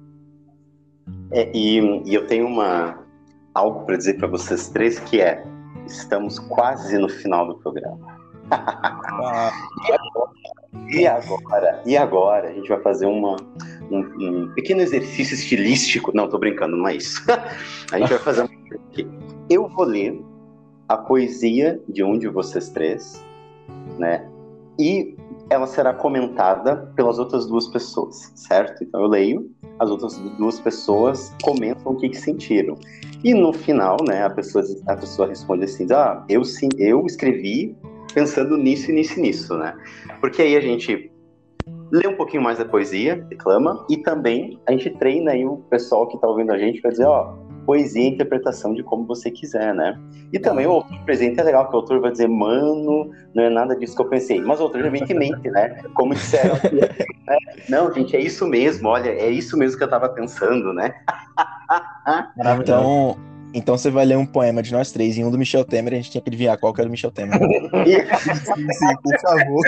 É, e, e eu tenho uma, algo para dizer para vocês três, que é: estamos quase no final do programa. Ah. E agora, e agora a gente vai fazer uma, um, um pequeno exercício estilístico. Não, tô brincando, não é isso. A gente vai fazer um... Eu vou ler a poesia de um de vocês três, né? E ela será comentada pelas outras duas pessoas, certo? Então eu leio, as outras duas pessoas comentam o que, que sentiram. E no final, né, a pessoa, a pessoa responde assim: ah, eu, sim, eu escrevi pensando nisso e nisso e nisso, né? Porque aí a gente lê um pouquinho mais da poesia, reclama, e também a gente treina aí o pessoal que tá ouvindo a gente para dizer, ó, poesia e interpretação de como você quiser, né? E também o autor presente é legal, que o autor vai dizer, mano, não é nada disso que eu pensei. Mas o autor também que mente, né? Como disseram aqui, né? Não, gente, é isso mesmo, olha, é isso mesmo que eu tava pensando, né? Então, então você vai ler um poema de nós três e um do Michel Temer, a gente tinha que adivinhar qual que era o Michel Temer. Sim, sim, por favor.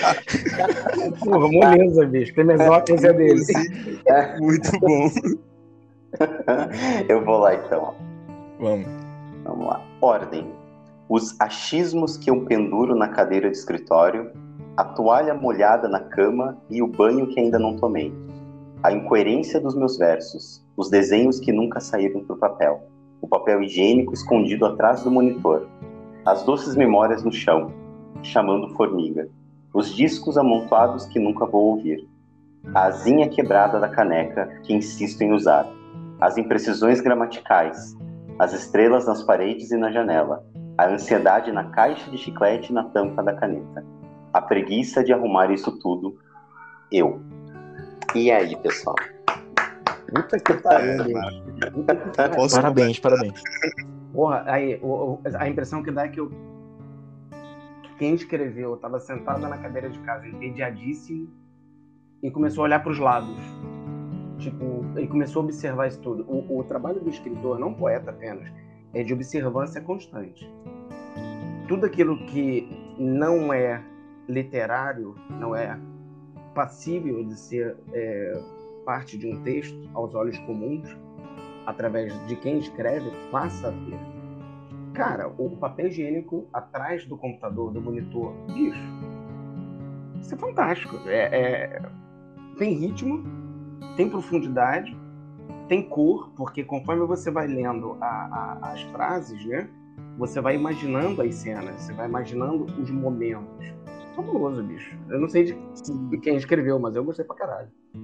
Porra, moleza, bicho. Temesópolis é dele. Muito bom. Eu vou lá então. Vamos. Vamos lá. Ordem. Os achismos que eu penduro na cadeira de escritório, a toalha molhada na cama e o banho que ainda não tomei. A incoerência dos meus versos, os desenhos que nunca saíram pro papel, o papel higiênico escondido atrás do monitor, as doces memórias no chão, chamando formiga, os discos amontoados que nunca vou ouvir, a asinha quebrada da caneca que insisto em usar, as imprecisões gramaticais, as estrelas nas paredes e na janela, a ansiedade na caixa de chiclete e na tampa da caneta, a preguiça de arrumar isso tudo, eu. E aí, pessoal? Puta que pariu, Posso Parabéns, completar? bicho. parabéns. Porra, aí, o- o- a impressão que dá é que eu, quem escreveu estava sentada na cadeira de casa, entediadíssimo, e começou a olhar para os lados. Tipo, ele começou a observar isso tudo. O, o trabalho do escritor, não poeta apenas, é de observância constante. Tudo aquilo que não é literário, não é passível de ser é, parte de um texto aos olhos comuns, através de quem escreve, passa a ter. Cara, o papel higiênico atrás do computador, do monitor, bicho, isso é fantástico. É, é... Tem ritmo, tem profundidade, tem cor, porque conforme você vai lendo a, a, as frases, né, você vai imaginando as cenas, você vai imaginando os momentos. fabuloso, bicho. Eu não sei de quem escreveu, mas eu gostei pra caralho.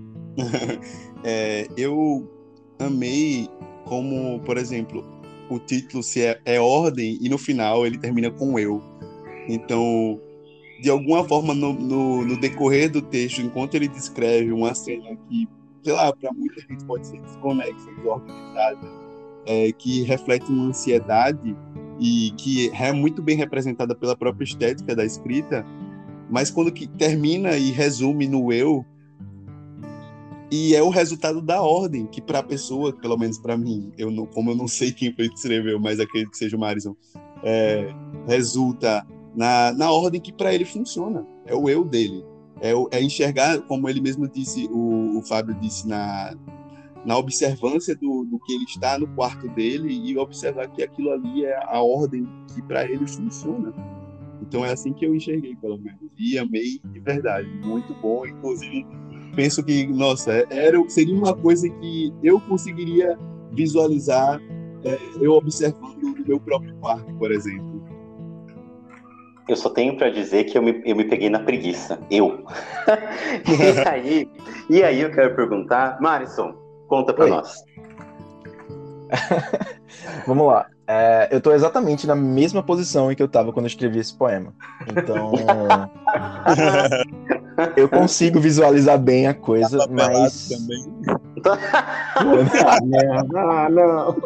é, eu amei como, por exemplo, o título se é, é ordem e no final ele termina com eu. Então, de alguma forma, no, no, no decorrer do texto, enquanto ele descreve uma cena que, sei lá, para muita gente pode ser desconexa, desorganizada, é, que reflete uma ansiedade e que é muito bem representada pela própria estética da escrita, mas quando que termina e resume no eu, e é o resultado da ordem, que para a pessoa, pelo menos para mim, eu não, como eu não sei quem foi que escreveu, mas acredito que seja o Marison, é, resulta na, na ordem que para ele funciona. É o eu dele. É, o, é enxergar, como ele mesmo disse, o, o Fábio disse, na, na observância do, do que ele está no quarto dele e observar que aquilo ali é a ordem que para ele funciona. Então é assim que eu enxerguei, pelo menos. E amei de verdade. Muito bom. Inclusive, penso que, nossa, era, seria uma coisa que eu conseguiria visualizar é, eu observando no meu próprio quarto, por exemplo. Eu só tenho para dizer que eu me, eu me peguei na preguiça. Eu. e, aí, e aí eu quero perguntar, Marison, conta para nós. Vamos lá. É, eu tô exatamente na mesma posição em que eu tava quando eu escrevi esse poema. Então, eu consigo visualizar bem a coisa, tá mas... também. Ah, não.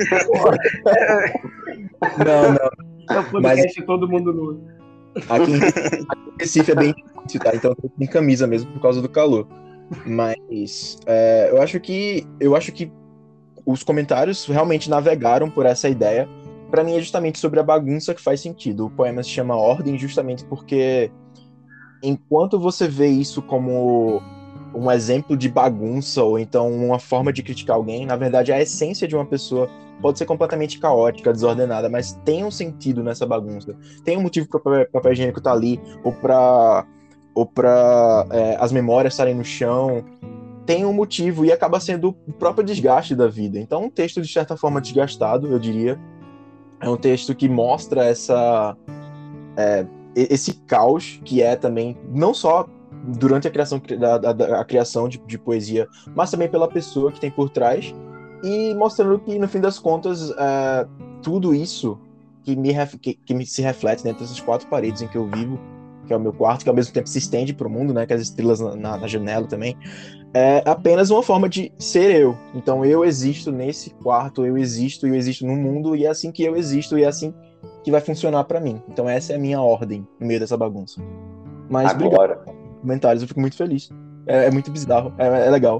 Não, não. É o podcast mas... todo mundo nu. Aqui em Recife é bem difícil, tá? Então eu tô com camisa mesmo por causa do calor. Mas é, eu acho que eu acho que os comentários realmente navegaram por essa ideia. Para mim é justamente sobre a bagunça que faz sentido. O poema se chama Ordem justamente porque enquanto você vê isso como um exemplo de bagunça ou então uma forma de criticar alguém, na verdade a essência de uma pessoa pode ser completamente caótica, desordenada, mas tem um sentido nessa bagunça. Tem um motivo para o papel higiênico estar ali, ou para ou para é, as memórias estarem no chão. Tem um motivo e acaba sendo o próprio desgaste da vida. Então, um texto de certa forma desgastado, eu diria, é um texto que mostra essa é, esse caos que é também não só durante a criação da, da a criação de, de poesia, mas também pela pessoa que tem por trás, e mostrando que no fim das contas é, tudo isso que me, que, que me se reflete dentro dessas quatro paredes em que eu vivo, que é o meu quarto, que ao mesmo tempo se estende para o mundo, né, que as estrelas na, na, na janela também, é apenas uma forma de ser eu. Então eu existo nesse quarto, eu existo e eu existo no mundo, e é assim que eu existo e é assim que vai funcionar para mim. Então essa é a minha ordem no meio dessa bagunça. Mas agora obrigado pelos comentários, eu fico muito feliz. É, é muito bizarro, é, é legal.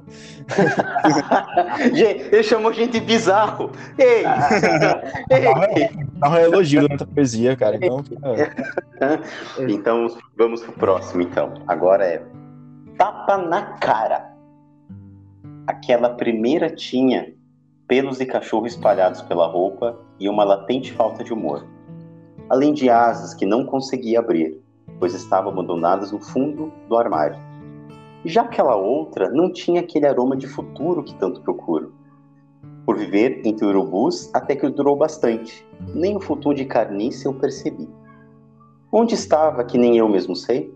Gente, ele chamou gente de bizarro. Ei! Ei! É um elogio da nossa poesia, cara. Então, é. Então vamos pro próximo, então. Agora é tapa na cara. Aquela primeira tinha pelos de cachorro espalhados pela roupa e uma latente falta de humor, além de asas que não conseguia abrir, pois estavam abandonadas no fundo do armário. Já aquela outra não tinha aquele aroma de futuro que tanto procuro. Por viver entre urubus até que durou bastante, nem o futuro de carniça eu percebi. Onde estava que nem eu mesmo sei?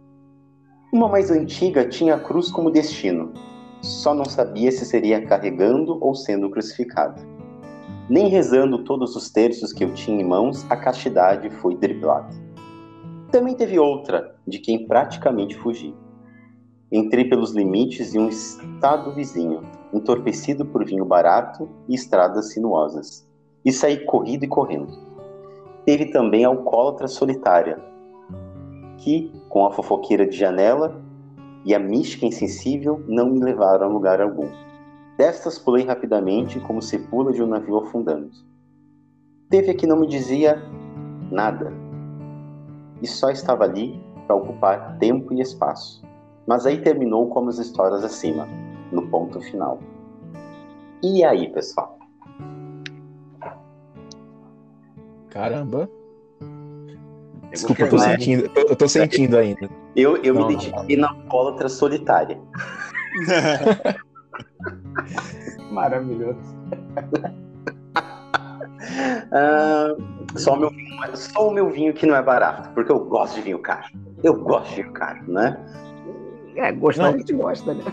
Uma mais antiga tinha a cruz como destino, só não sabia se seria carregando ou sendo crucificada. Nem rezando todos os terços que eu tinha em mãos, a castidade foi driblada. Também teve outra, de quem praticamente fugi. Entrei pelos limites de um estado vizinho, entorpecido por vinho barato e estradas sinuosas, e saí corrido e correndo. Teve também a alcoólatra solitária, que, com a fofoqueira de janela e a mística insensível, não me levaram a lugar algum. Destas pulei rapidamente, como se pula de um navio afundando. Teve a que não me dizia nada, e só estava ali para ocupar tempo e espaço. Mas aí terminou como as histórias acima, no ponto final. E aí, pessoal? Caramba. Desculpa, eu tô sentindo, eu tô sentindo ainda. Eu, eu me identifiquei na alcoólatra solitária. Maravilhoso. ah, só, o meu vinho, só o meu vinho que não é barato, porque eu gosto de vinho caro. Eu gosto de caro, né? É, gostar Não. a gente gosta, né?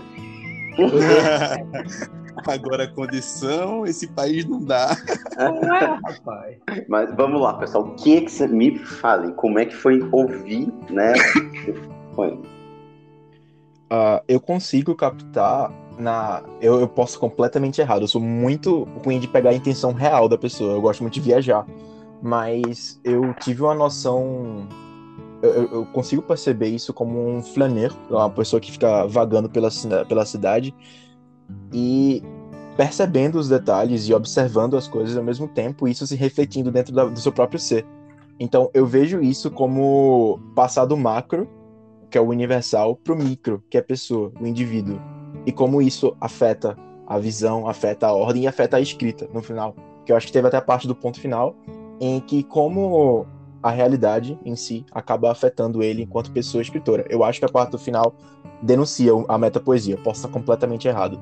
Agora a condição, esse país não dá. Não é, rapaz. Mas vamos lá, pessoal. O que é que você me fale? Como é que foi ouvir, né? Foi. Ah, eu consigo captar na. Eu, eu posso completamente errado. Eu sou muito ruim de pegar a intenção real da pessoa. Eu gosto muito de viajar. Mas eu tive uma noção. Eu, eu- eu consigo perceber isso como um flaner, uma pessoa que fica vagando pela, cida- pela cidade e percebendo os detalhes e observando as coisas ao mesmo tempo, isso se refletindo dentro da- do seu próprio ser. Então, eu vejo isso como passar do macro, que é o universal, pro micro, que é a pessoa, o indivíduo. E como isso afeta a visão, afeta a ordem e afeta a escrita no final. Que eu acho que teve até a parte do ponto final, em que como a realidade em si acaba afetando ele enquanto pessoa escritora. Eu acho que a parte do final denuncia a metapoesia. Posso estar completamente errado.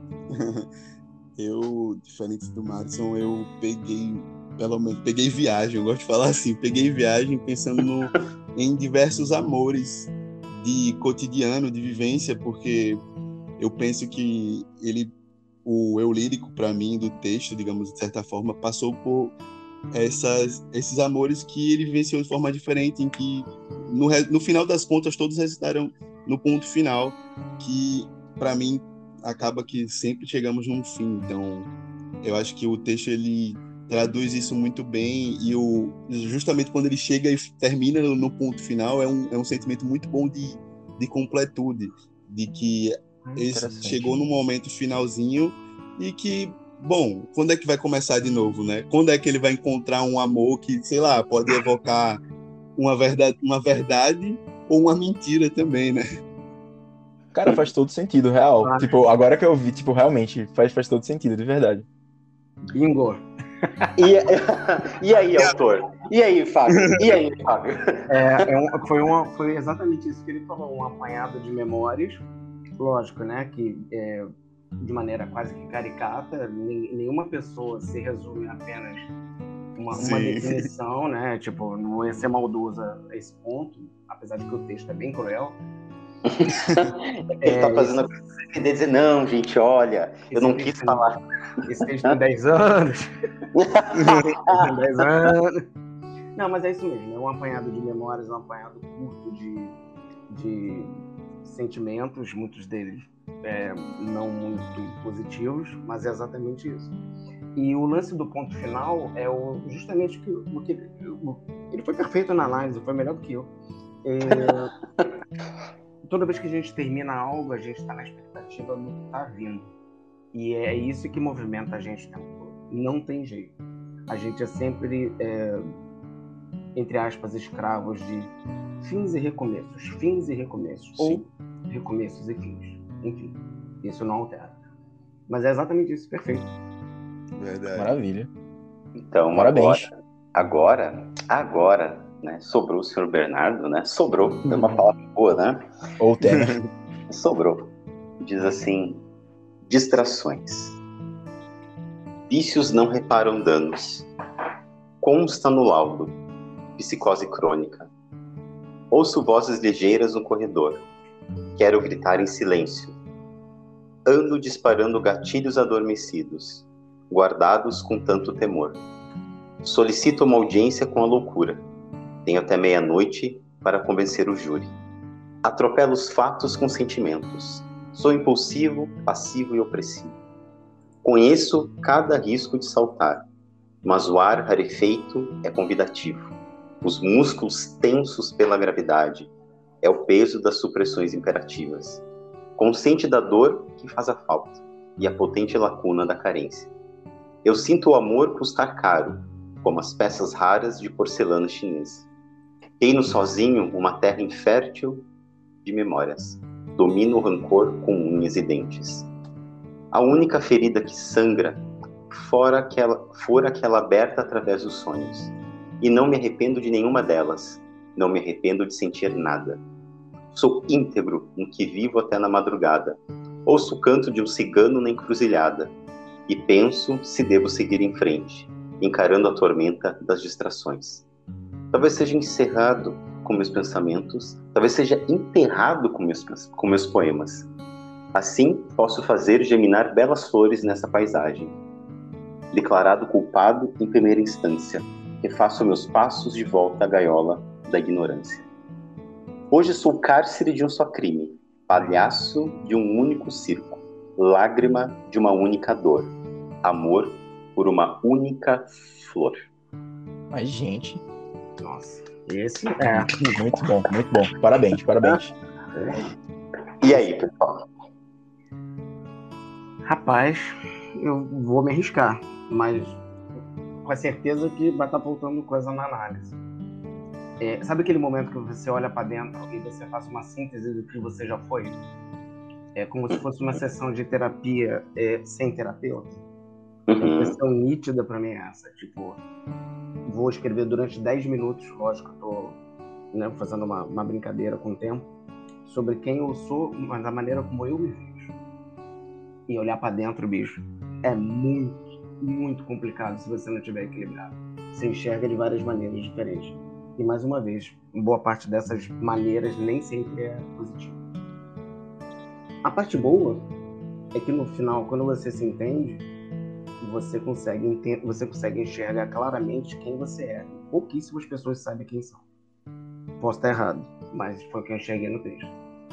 Eu, diferente do Madison, eu peguei, pelo menos, peguei viagem, eu gosto de falar assim, peguei viagem pensando no, em diversos amores de cotidiano, de vivência, porque eu penso que ele, o eu lírico, para mim, do texto, digamos, de certa forma, passou por essas, esses amores que ele vivenciou de forma diferente, em que, no, re- no final das contas, todos resultaram no ponto final, que, para mim, acaba que sempre chegamos num fim. Então, eu acho que o texto, ele traduz isso muito bem, e o, justamente quando ele chega e termina no, no ponto final, é um, é um sentimento muito bom de, de completude, de que esse Interessante. chegou no momento finalzinho e que, bom, quando é que vai começar de novo, né? Quando é que ele vai encontrar um amor que, sei lá, pode evocar uma verdade, uma verdade ou uma mentira também, né? Cara, faz todo sentido, real. Ah. Tipo, agora que eu vi, tipo, realmente faz, faz todo sentido, de verdade. Bingo. E, e aí, autor? E aí, Fábio? E aí, Fábio? É, é um- foi, uma, foi exatamente isso que ele falou, um apanhado de memórias, lógico, né, que é, de maneira quase que caricata, nem- nenhuma pessoa se resume a apenas uma, uma Sim. definição, né, tipo, não ia ser maldosa a esse ponto, apesar de que o texto é bem cruel. Ele tá É, fazendo a dizer, não, gente, olha, eu esse não texto quis tem- falar. Esse texto tem dez anos. Tem dez anos. Não, mas é isso mesmo. É um apanhado de memórias, um apanhado curto de, de sentimentos, muitos deles é, não muito positivos, mas é exatamente isso. E o lance do ponto final é o, justamente o que, o que o, ele foi perfeito na análise, foi melhor do que eu. É, toda vez que a gente termina algo, a gente está na expectativa do que está vindo. E é isso que movimenta a gente o tempo todo. Não tem jeito. A gente é sempre, é, entre aspas, escravos de fins e recomeços, fins e recomeços, Sim. ou recomeços e fins. Enfim, isso não altera. Mas é exatamente isso, perfeito. Verdade. Maravilha. Então, Parabéns. agora, agora, agora, né, sobrou o senhor Bernardo, né? Sobrou, é uma palavra boa, né? Ou Temer. Sobrou. Diz assim, distrações. Vícios não reparam danos. Consta no laudo. Psicose crônica. Ouço vozes ligeiras no corredor. Quero gritar em silêncio. Ando disparando gatilhos adormecidos, guardados com tanto temor. Solicito uma audiência com a loucura. Tenho até meia-noite para convencer o júri. Atropelo os fatos com sentimentos. Sou impulsivo, passivo e opressivo. Conheço cada risco de saltar, mas o ar rarefeito é convidativo. Os músculos tensos pela gravidade é o peso das supressões imperativas. Consciente da dor que faz a falta e a potente lacuna da carência. Eu sinto o amor custar caro, como as peças raras de porcelana chinesa. Reino sozinho uma terra infértil de memórias. Domino o rancor com unhas e dentes. A única ferida que sangra fora aquela, fora aquela aberta através dos sonhos. E não me arrependo de nenhuma delas. Não me arrependo de sentir nada. Sou íntegro no que vivo até na madrugada. Ouço o canto de um cigano na encruzilhada. E penso se devo seguir em frente, encarando a tormenta das distrações. Talvez seja encerrado com meus pensamentos, talvez seja enterrado com meus, com meus poemas. Assim, posso fazer germinar belas flores nessa paisagem. Declarado culpado em primeira instância, refaço meus passos de volta à gaiola da ignorância. Hoje sou cárcere de um só crime, palhaço de um único circo, lágrima de uma única dor, amor por uma única flor. Mas, gente... Nossa, esse é... Muito bom, muito bom. Parabéns, parabéns. E aí, pessoal? Rapaz, eu vou me arriscar, mas com a certeza que vai estar faltando coisa na análise. É, sabe aquele momento que você olha para dentro e você faz uma síntese do que você já foi? É como se fosse uma sessão de terapia é, sem terapeuta. Uhum. A questão nítida para mim é essa. Tipo, vou escrever durante dez minutos, lógico que eu tô, né, fazendo uma, uma brincadeira com o tempo, sobre quem eu sou, mas da maneira como eu me vejo. E olhar para dentro, bicho, é muito, muito complicado se você não tiver equilibrado. Você enxerga de várias maneiras diferentes. E, mais uma vez, boa parte dessas maneiras nem sempre é positiva. A parte boa é que, no final, quando você se entende, você consegue, ente- você consegue enxergar claramente quem você é. Pouquíssimas pessoas sabem quem são. Posso estar errado, mas foi o que eu enxerguei no texto.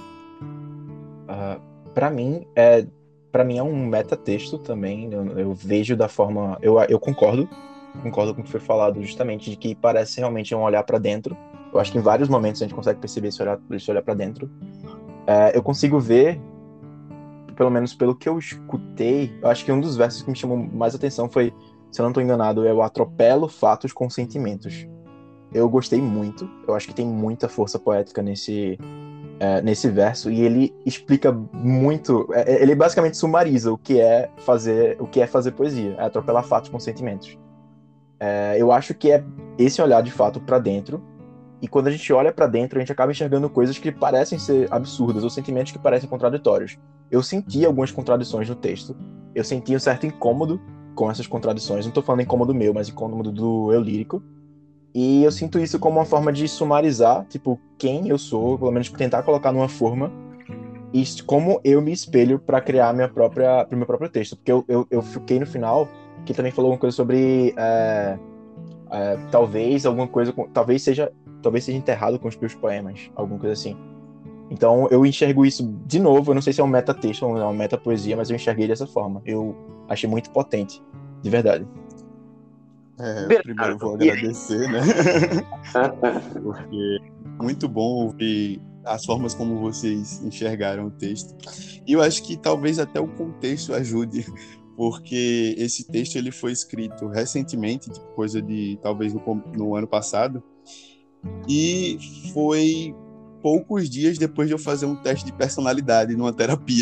Uh, para mim, é, para mim é um metatexto também. Eu, eu vejo da forma... Eu, eu concordo. Concordo com o que foi falado, justamente, de que parece realmente um olhar para dentro. Eu acho que em vários momentos a gente consegue perceber esse olhar, esse olhar para dentro. É, eu consigo ver, pelo menos pelo que eu escutei, eu acho que um dos versos que me chamou mais atenção foi, se eu não estou enganado, é o atropelo fatos com sentimentos. Eu gostei muito, eu acho que tem muita força poética nesse, é, nesse verso, e ele explica muito, é, ele basicamente sumariza o que é fazer, o que é fazer poesia, é atropelar fatos com sentimentos. É, eu acho que é esse olhar de fato para dentro, e quando a gente olha para dentro, a gente acaba enxergando coisas que parecem ser absurdas, ou sentimentos que parecem contraditórios. Eu senti algumas contradições no texto, eu senti um certo incômodo com essas contradições, não estou falando incômodo meu, mas incômodo do eu lírico, e eu sinto isso como uma forma de sumarizar, tipo, quem eu sou, pelo menos tentar colocar numa forma, e como eu me espelho para criar minha própria, pro meu próprio texto, porque eu, eu, eu fiquei no final, que também falou alguma coisa sobre é, é, talvez alguma coisa, com, talvez seja talvez seja enterrado com os meus poemas, alguma coisa assim. Então eu enxergo isso de novo, eu não sei se é um metatexto ou uma metapoesia, mas eu enxerguei dessa forma. Eu achei muito potente, de verdade. É, primeiro eu vou agradecer, né? Porque é muito bom ouvir as formas como vocês enxergaram o texto. E eu acho que talvez até o contexto ajude, porque esse texto ele foi escrito recentemente, tipo, coisa de talvez no, no ano passado, e foi poucos dias depois de eu fazer um teste de personalidade numa terapia.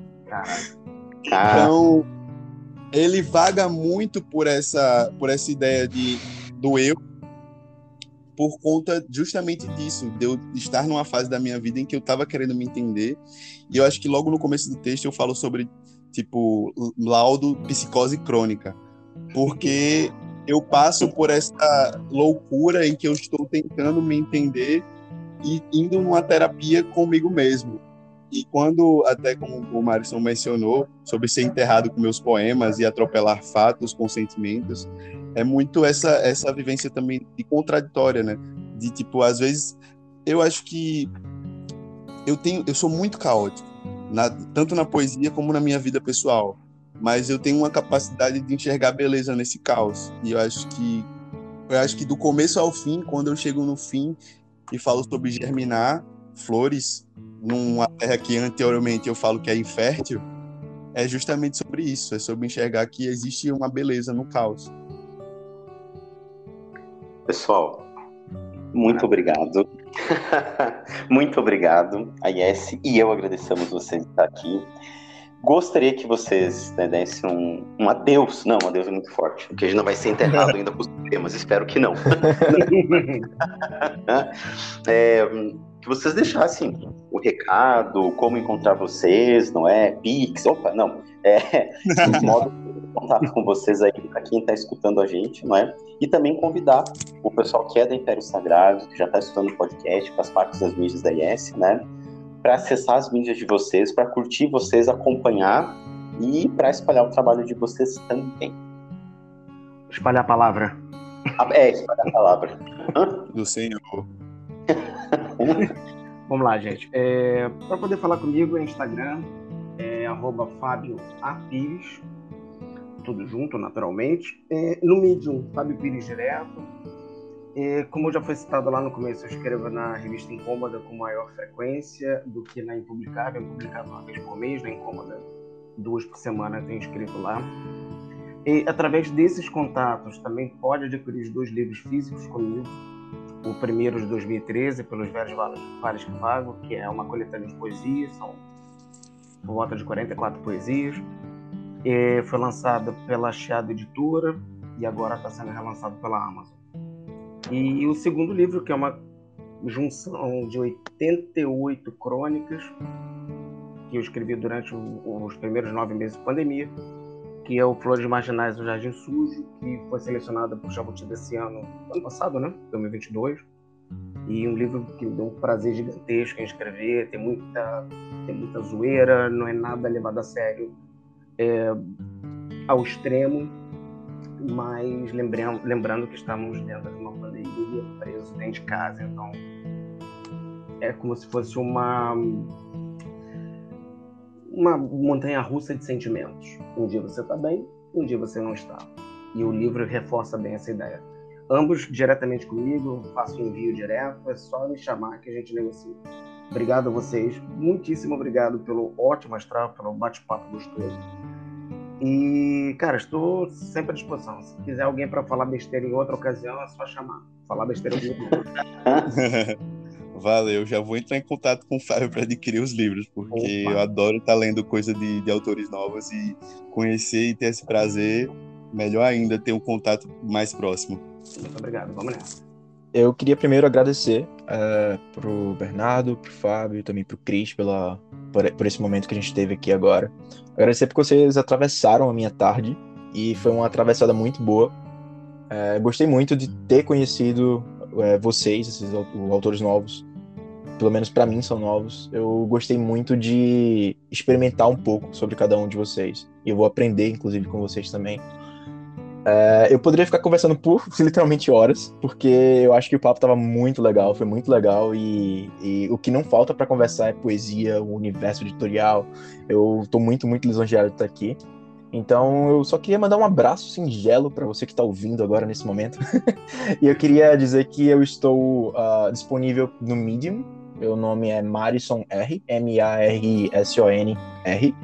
Então, ele vaga muito por essa, por essa ideia de, do eu, por conta justamente disso, de eu estar numa fase da minha vida em que eu estava querendo me entender. E eu acho que logo no começo do texto eu falo sobre, tipo, laudo psicose crônica, porque eu passo por essa loucura em que eu estou tentando me entender e indo numa terapia comigo mesmo. E quando, até como o Marison mencionou, sobre ser enterrado com meus poemas e atropelar fatos com sentimentos, é muito essa, essa vivência também de contraditória, né? De, tipo, às vezes, eu acho que eu, tenho, eu sou muito caótico, na, tanto na poesia como na minha vida pessoal, mas eu tenho uma capacidade de enxergar beleza nesse caos. E eu acho que, eu acho que do começo ao fim, quando eu chego no fim e falo sobre germinar flores numa terra que anteriormente eu falo que é infértil, é justamente sobre isso, é sobre enxergar que existe uma beleza no caos. Pessoal, muito obrigado. Muito obrigado, a Yes e eu agradecemos vocês de estar aqui. Gostaria que vocês, né, dessem um, um adeus. Não, um adeus é muito forte, porque a gente não vai ser enterrado ainda com os temas, espero que não. é, que vocês deixassem o recado, como encontrar vocês, não é? Pix, opa, não. É, modo, contato com vocês aí, para quem está escutando a gente, não é? E também convidar o pessoal que é da Império Sagrado, que já está escutando o podcast, faz parte das mídias da I S, né? Para acessar as mídias de vocês, para curtir vocês, acompanhar e para espalhar o trabalho de vocês também. Espalhar a palavra. É, espalhar a palavra. Do Senhor. Vamos lá, gente. É, para poder falar comigo, é Instagram, é arroba Fábio A. Pires, tudo junto, naturalmente. É, no Medium, Fábio Pires Direto. É, como já foi citado lá no começo, eu escrevo na revista Incômoda com maior frequência do que na Impublicável. Impublicável uma vez por mês, na Incômoda duas por semana eu tenho escrito lá. E através desses contatos também pode adquirir os dois livros físicos comigo. O primeiro de dois mil e treze, Pelos Velhos Vales que Vago, que é uma coletânea de poesias, são por volta de quarenta e quatro poesias. E foi lançado pela Chiado Editora e agora está sendo relançado pela Amazon. E o segundo livro, que é uma junção de oitenta e oito crônicas, que eu escrevi durante os primeiros nove meses da pandemia, que é o Flores Marginais do Jardim Sujo, que foi selecionado por Jabuti desse ano, ano passado, né? dois mil e vinte e dois. E um livro que me deu um prazer gigantesco em escrever, tem muita, tem muita zoeira, não é nada levado a sério é, ao extremo, mas lembrando, lembrando que estamos dentro de uma pandemia, presos dentro de casa, então é como se fosse uma uma montanha-russa de sentimentos. Um dia você está bem, um dia você não está. E o livro reforça bem essa ideia. Ambos diretamente comigo, faço envio direto, é só me chamar que a gente negocia. Obrigado a vocês, muitíssimo obrigado pelo ótimo astral, pelo bate-papo gostoso. E, cara, estou sempre à disposição. Se quiser alguém para falar besteira em outra ocasião, é só chamar. Falar besteira comigo. Valeu, já vou entrar em contato com o Fábio para adquirir os livros, porque Opa. eu adoro estar lendo coisa de, de autores novos e conhecer e ter esse prazer, melhor ainda, ter um contato mais próximo. Muito obrigado, vamos nessa. Eu queria primeiro agradecer uh, pro Bernardo, pro Fábio e também pro Cris pela, por, por esse momento que a gente teve aqui agora. Agradecer porque vocês atravessaram a minha tarde e foi uma atravessada muito boa. Uh, gostei muito de ter conhecido uh, vocês, esses autores novos. Pelo menos para mim são novos. Eu gostei muito de experimentar um pouco sobre cada um de vocês. E eu vou aprender, inclusive, com vocês também. É, eu poderia ficar conversando por literalmente horas, porque eu acho que o papo estava muito legal, foi muito legal, e, e o que não falta para conversar é poesia, o universo editorial. Eu estou muito, muito lisonjeado de estar aqui. Então eu só queria mandar um abraço singelo para você que está ouvindo agora nesse momento. E eu queria dizer que eu estou uh, disponível no Medium. Meu nome é Marison R, M A R I S O N R.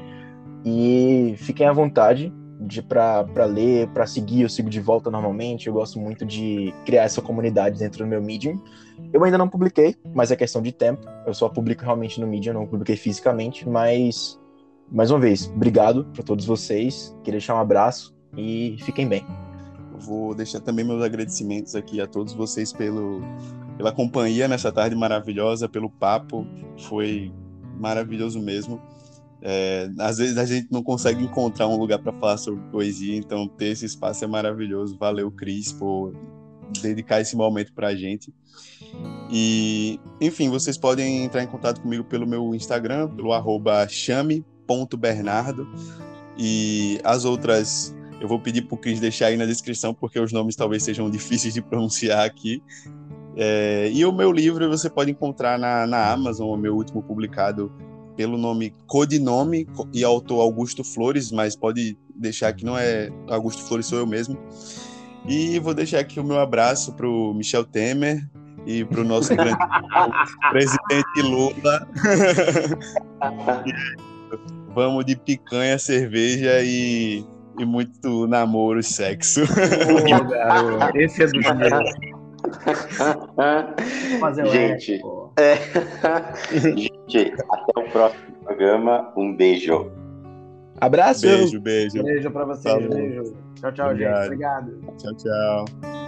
E fiquem à vontade para ler, para seguir. Eu sigo de volta normalmente. Eu gosto muito de criar essa comunidade dentro do meu Medium. Eu ainda não publiquei, mas é questão de tempo. Eu só publico realmente no Medium, não publiquei fisicamente. Mas, mais uma vez, obrigado para todos vocês. Queria deixar um abraço e fiquem bem. Eu vou deixar também meus agradecimentos aqui a todos vocês pelo, pela companhia nessa tarde maravilhosa, pelo papo. Foi maravilhoso mesmo. É, às vezes a gente não consegue encontrar um lugar para falar sobre poesia, então ter esse espaço é maravilhoso. Valeu, Cris, por dedicar esse momento para a gente. E, enfim, vocês podem entrar em contato comigo pelo meu Instagram, pelo arroba chame ponto bernardo, e as outras eu vou pedir para o Cris deixar aí na descrição, porque os nomes talvez sejam difíceis de pronunciar aqui. É, e o meu livro você pode encontrar na, na Amazon, o meu último publicado pelo nome Codinome e autor Augusto Flores, mas pode deixar que não é Augusto Flores, sou eu mesmo. E vou deixar aqui o meu abraço para o Michel Temer e para o nosso grande presidente Lula. Vamos de picanha, cerveja e, e muito namoro e sexo. Oh, garoto, esse é dos meus. Fazer Gente, eco. é... Gente, até o próximo programa. Um beijo. Abraço! Beijo, beijo. Beijo pra vocês, Falou. beijo. Tchau, tchau, Obrigado. gente. Obrigado. Tchau, tchau.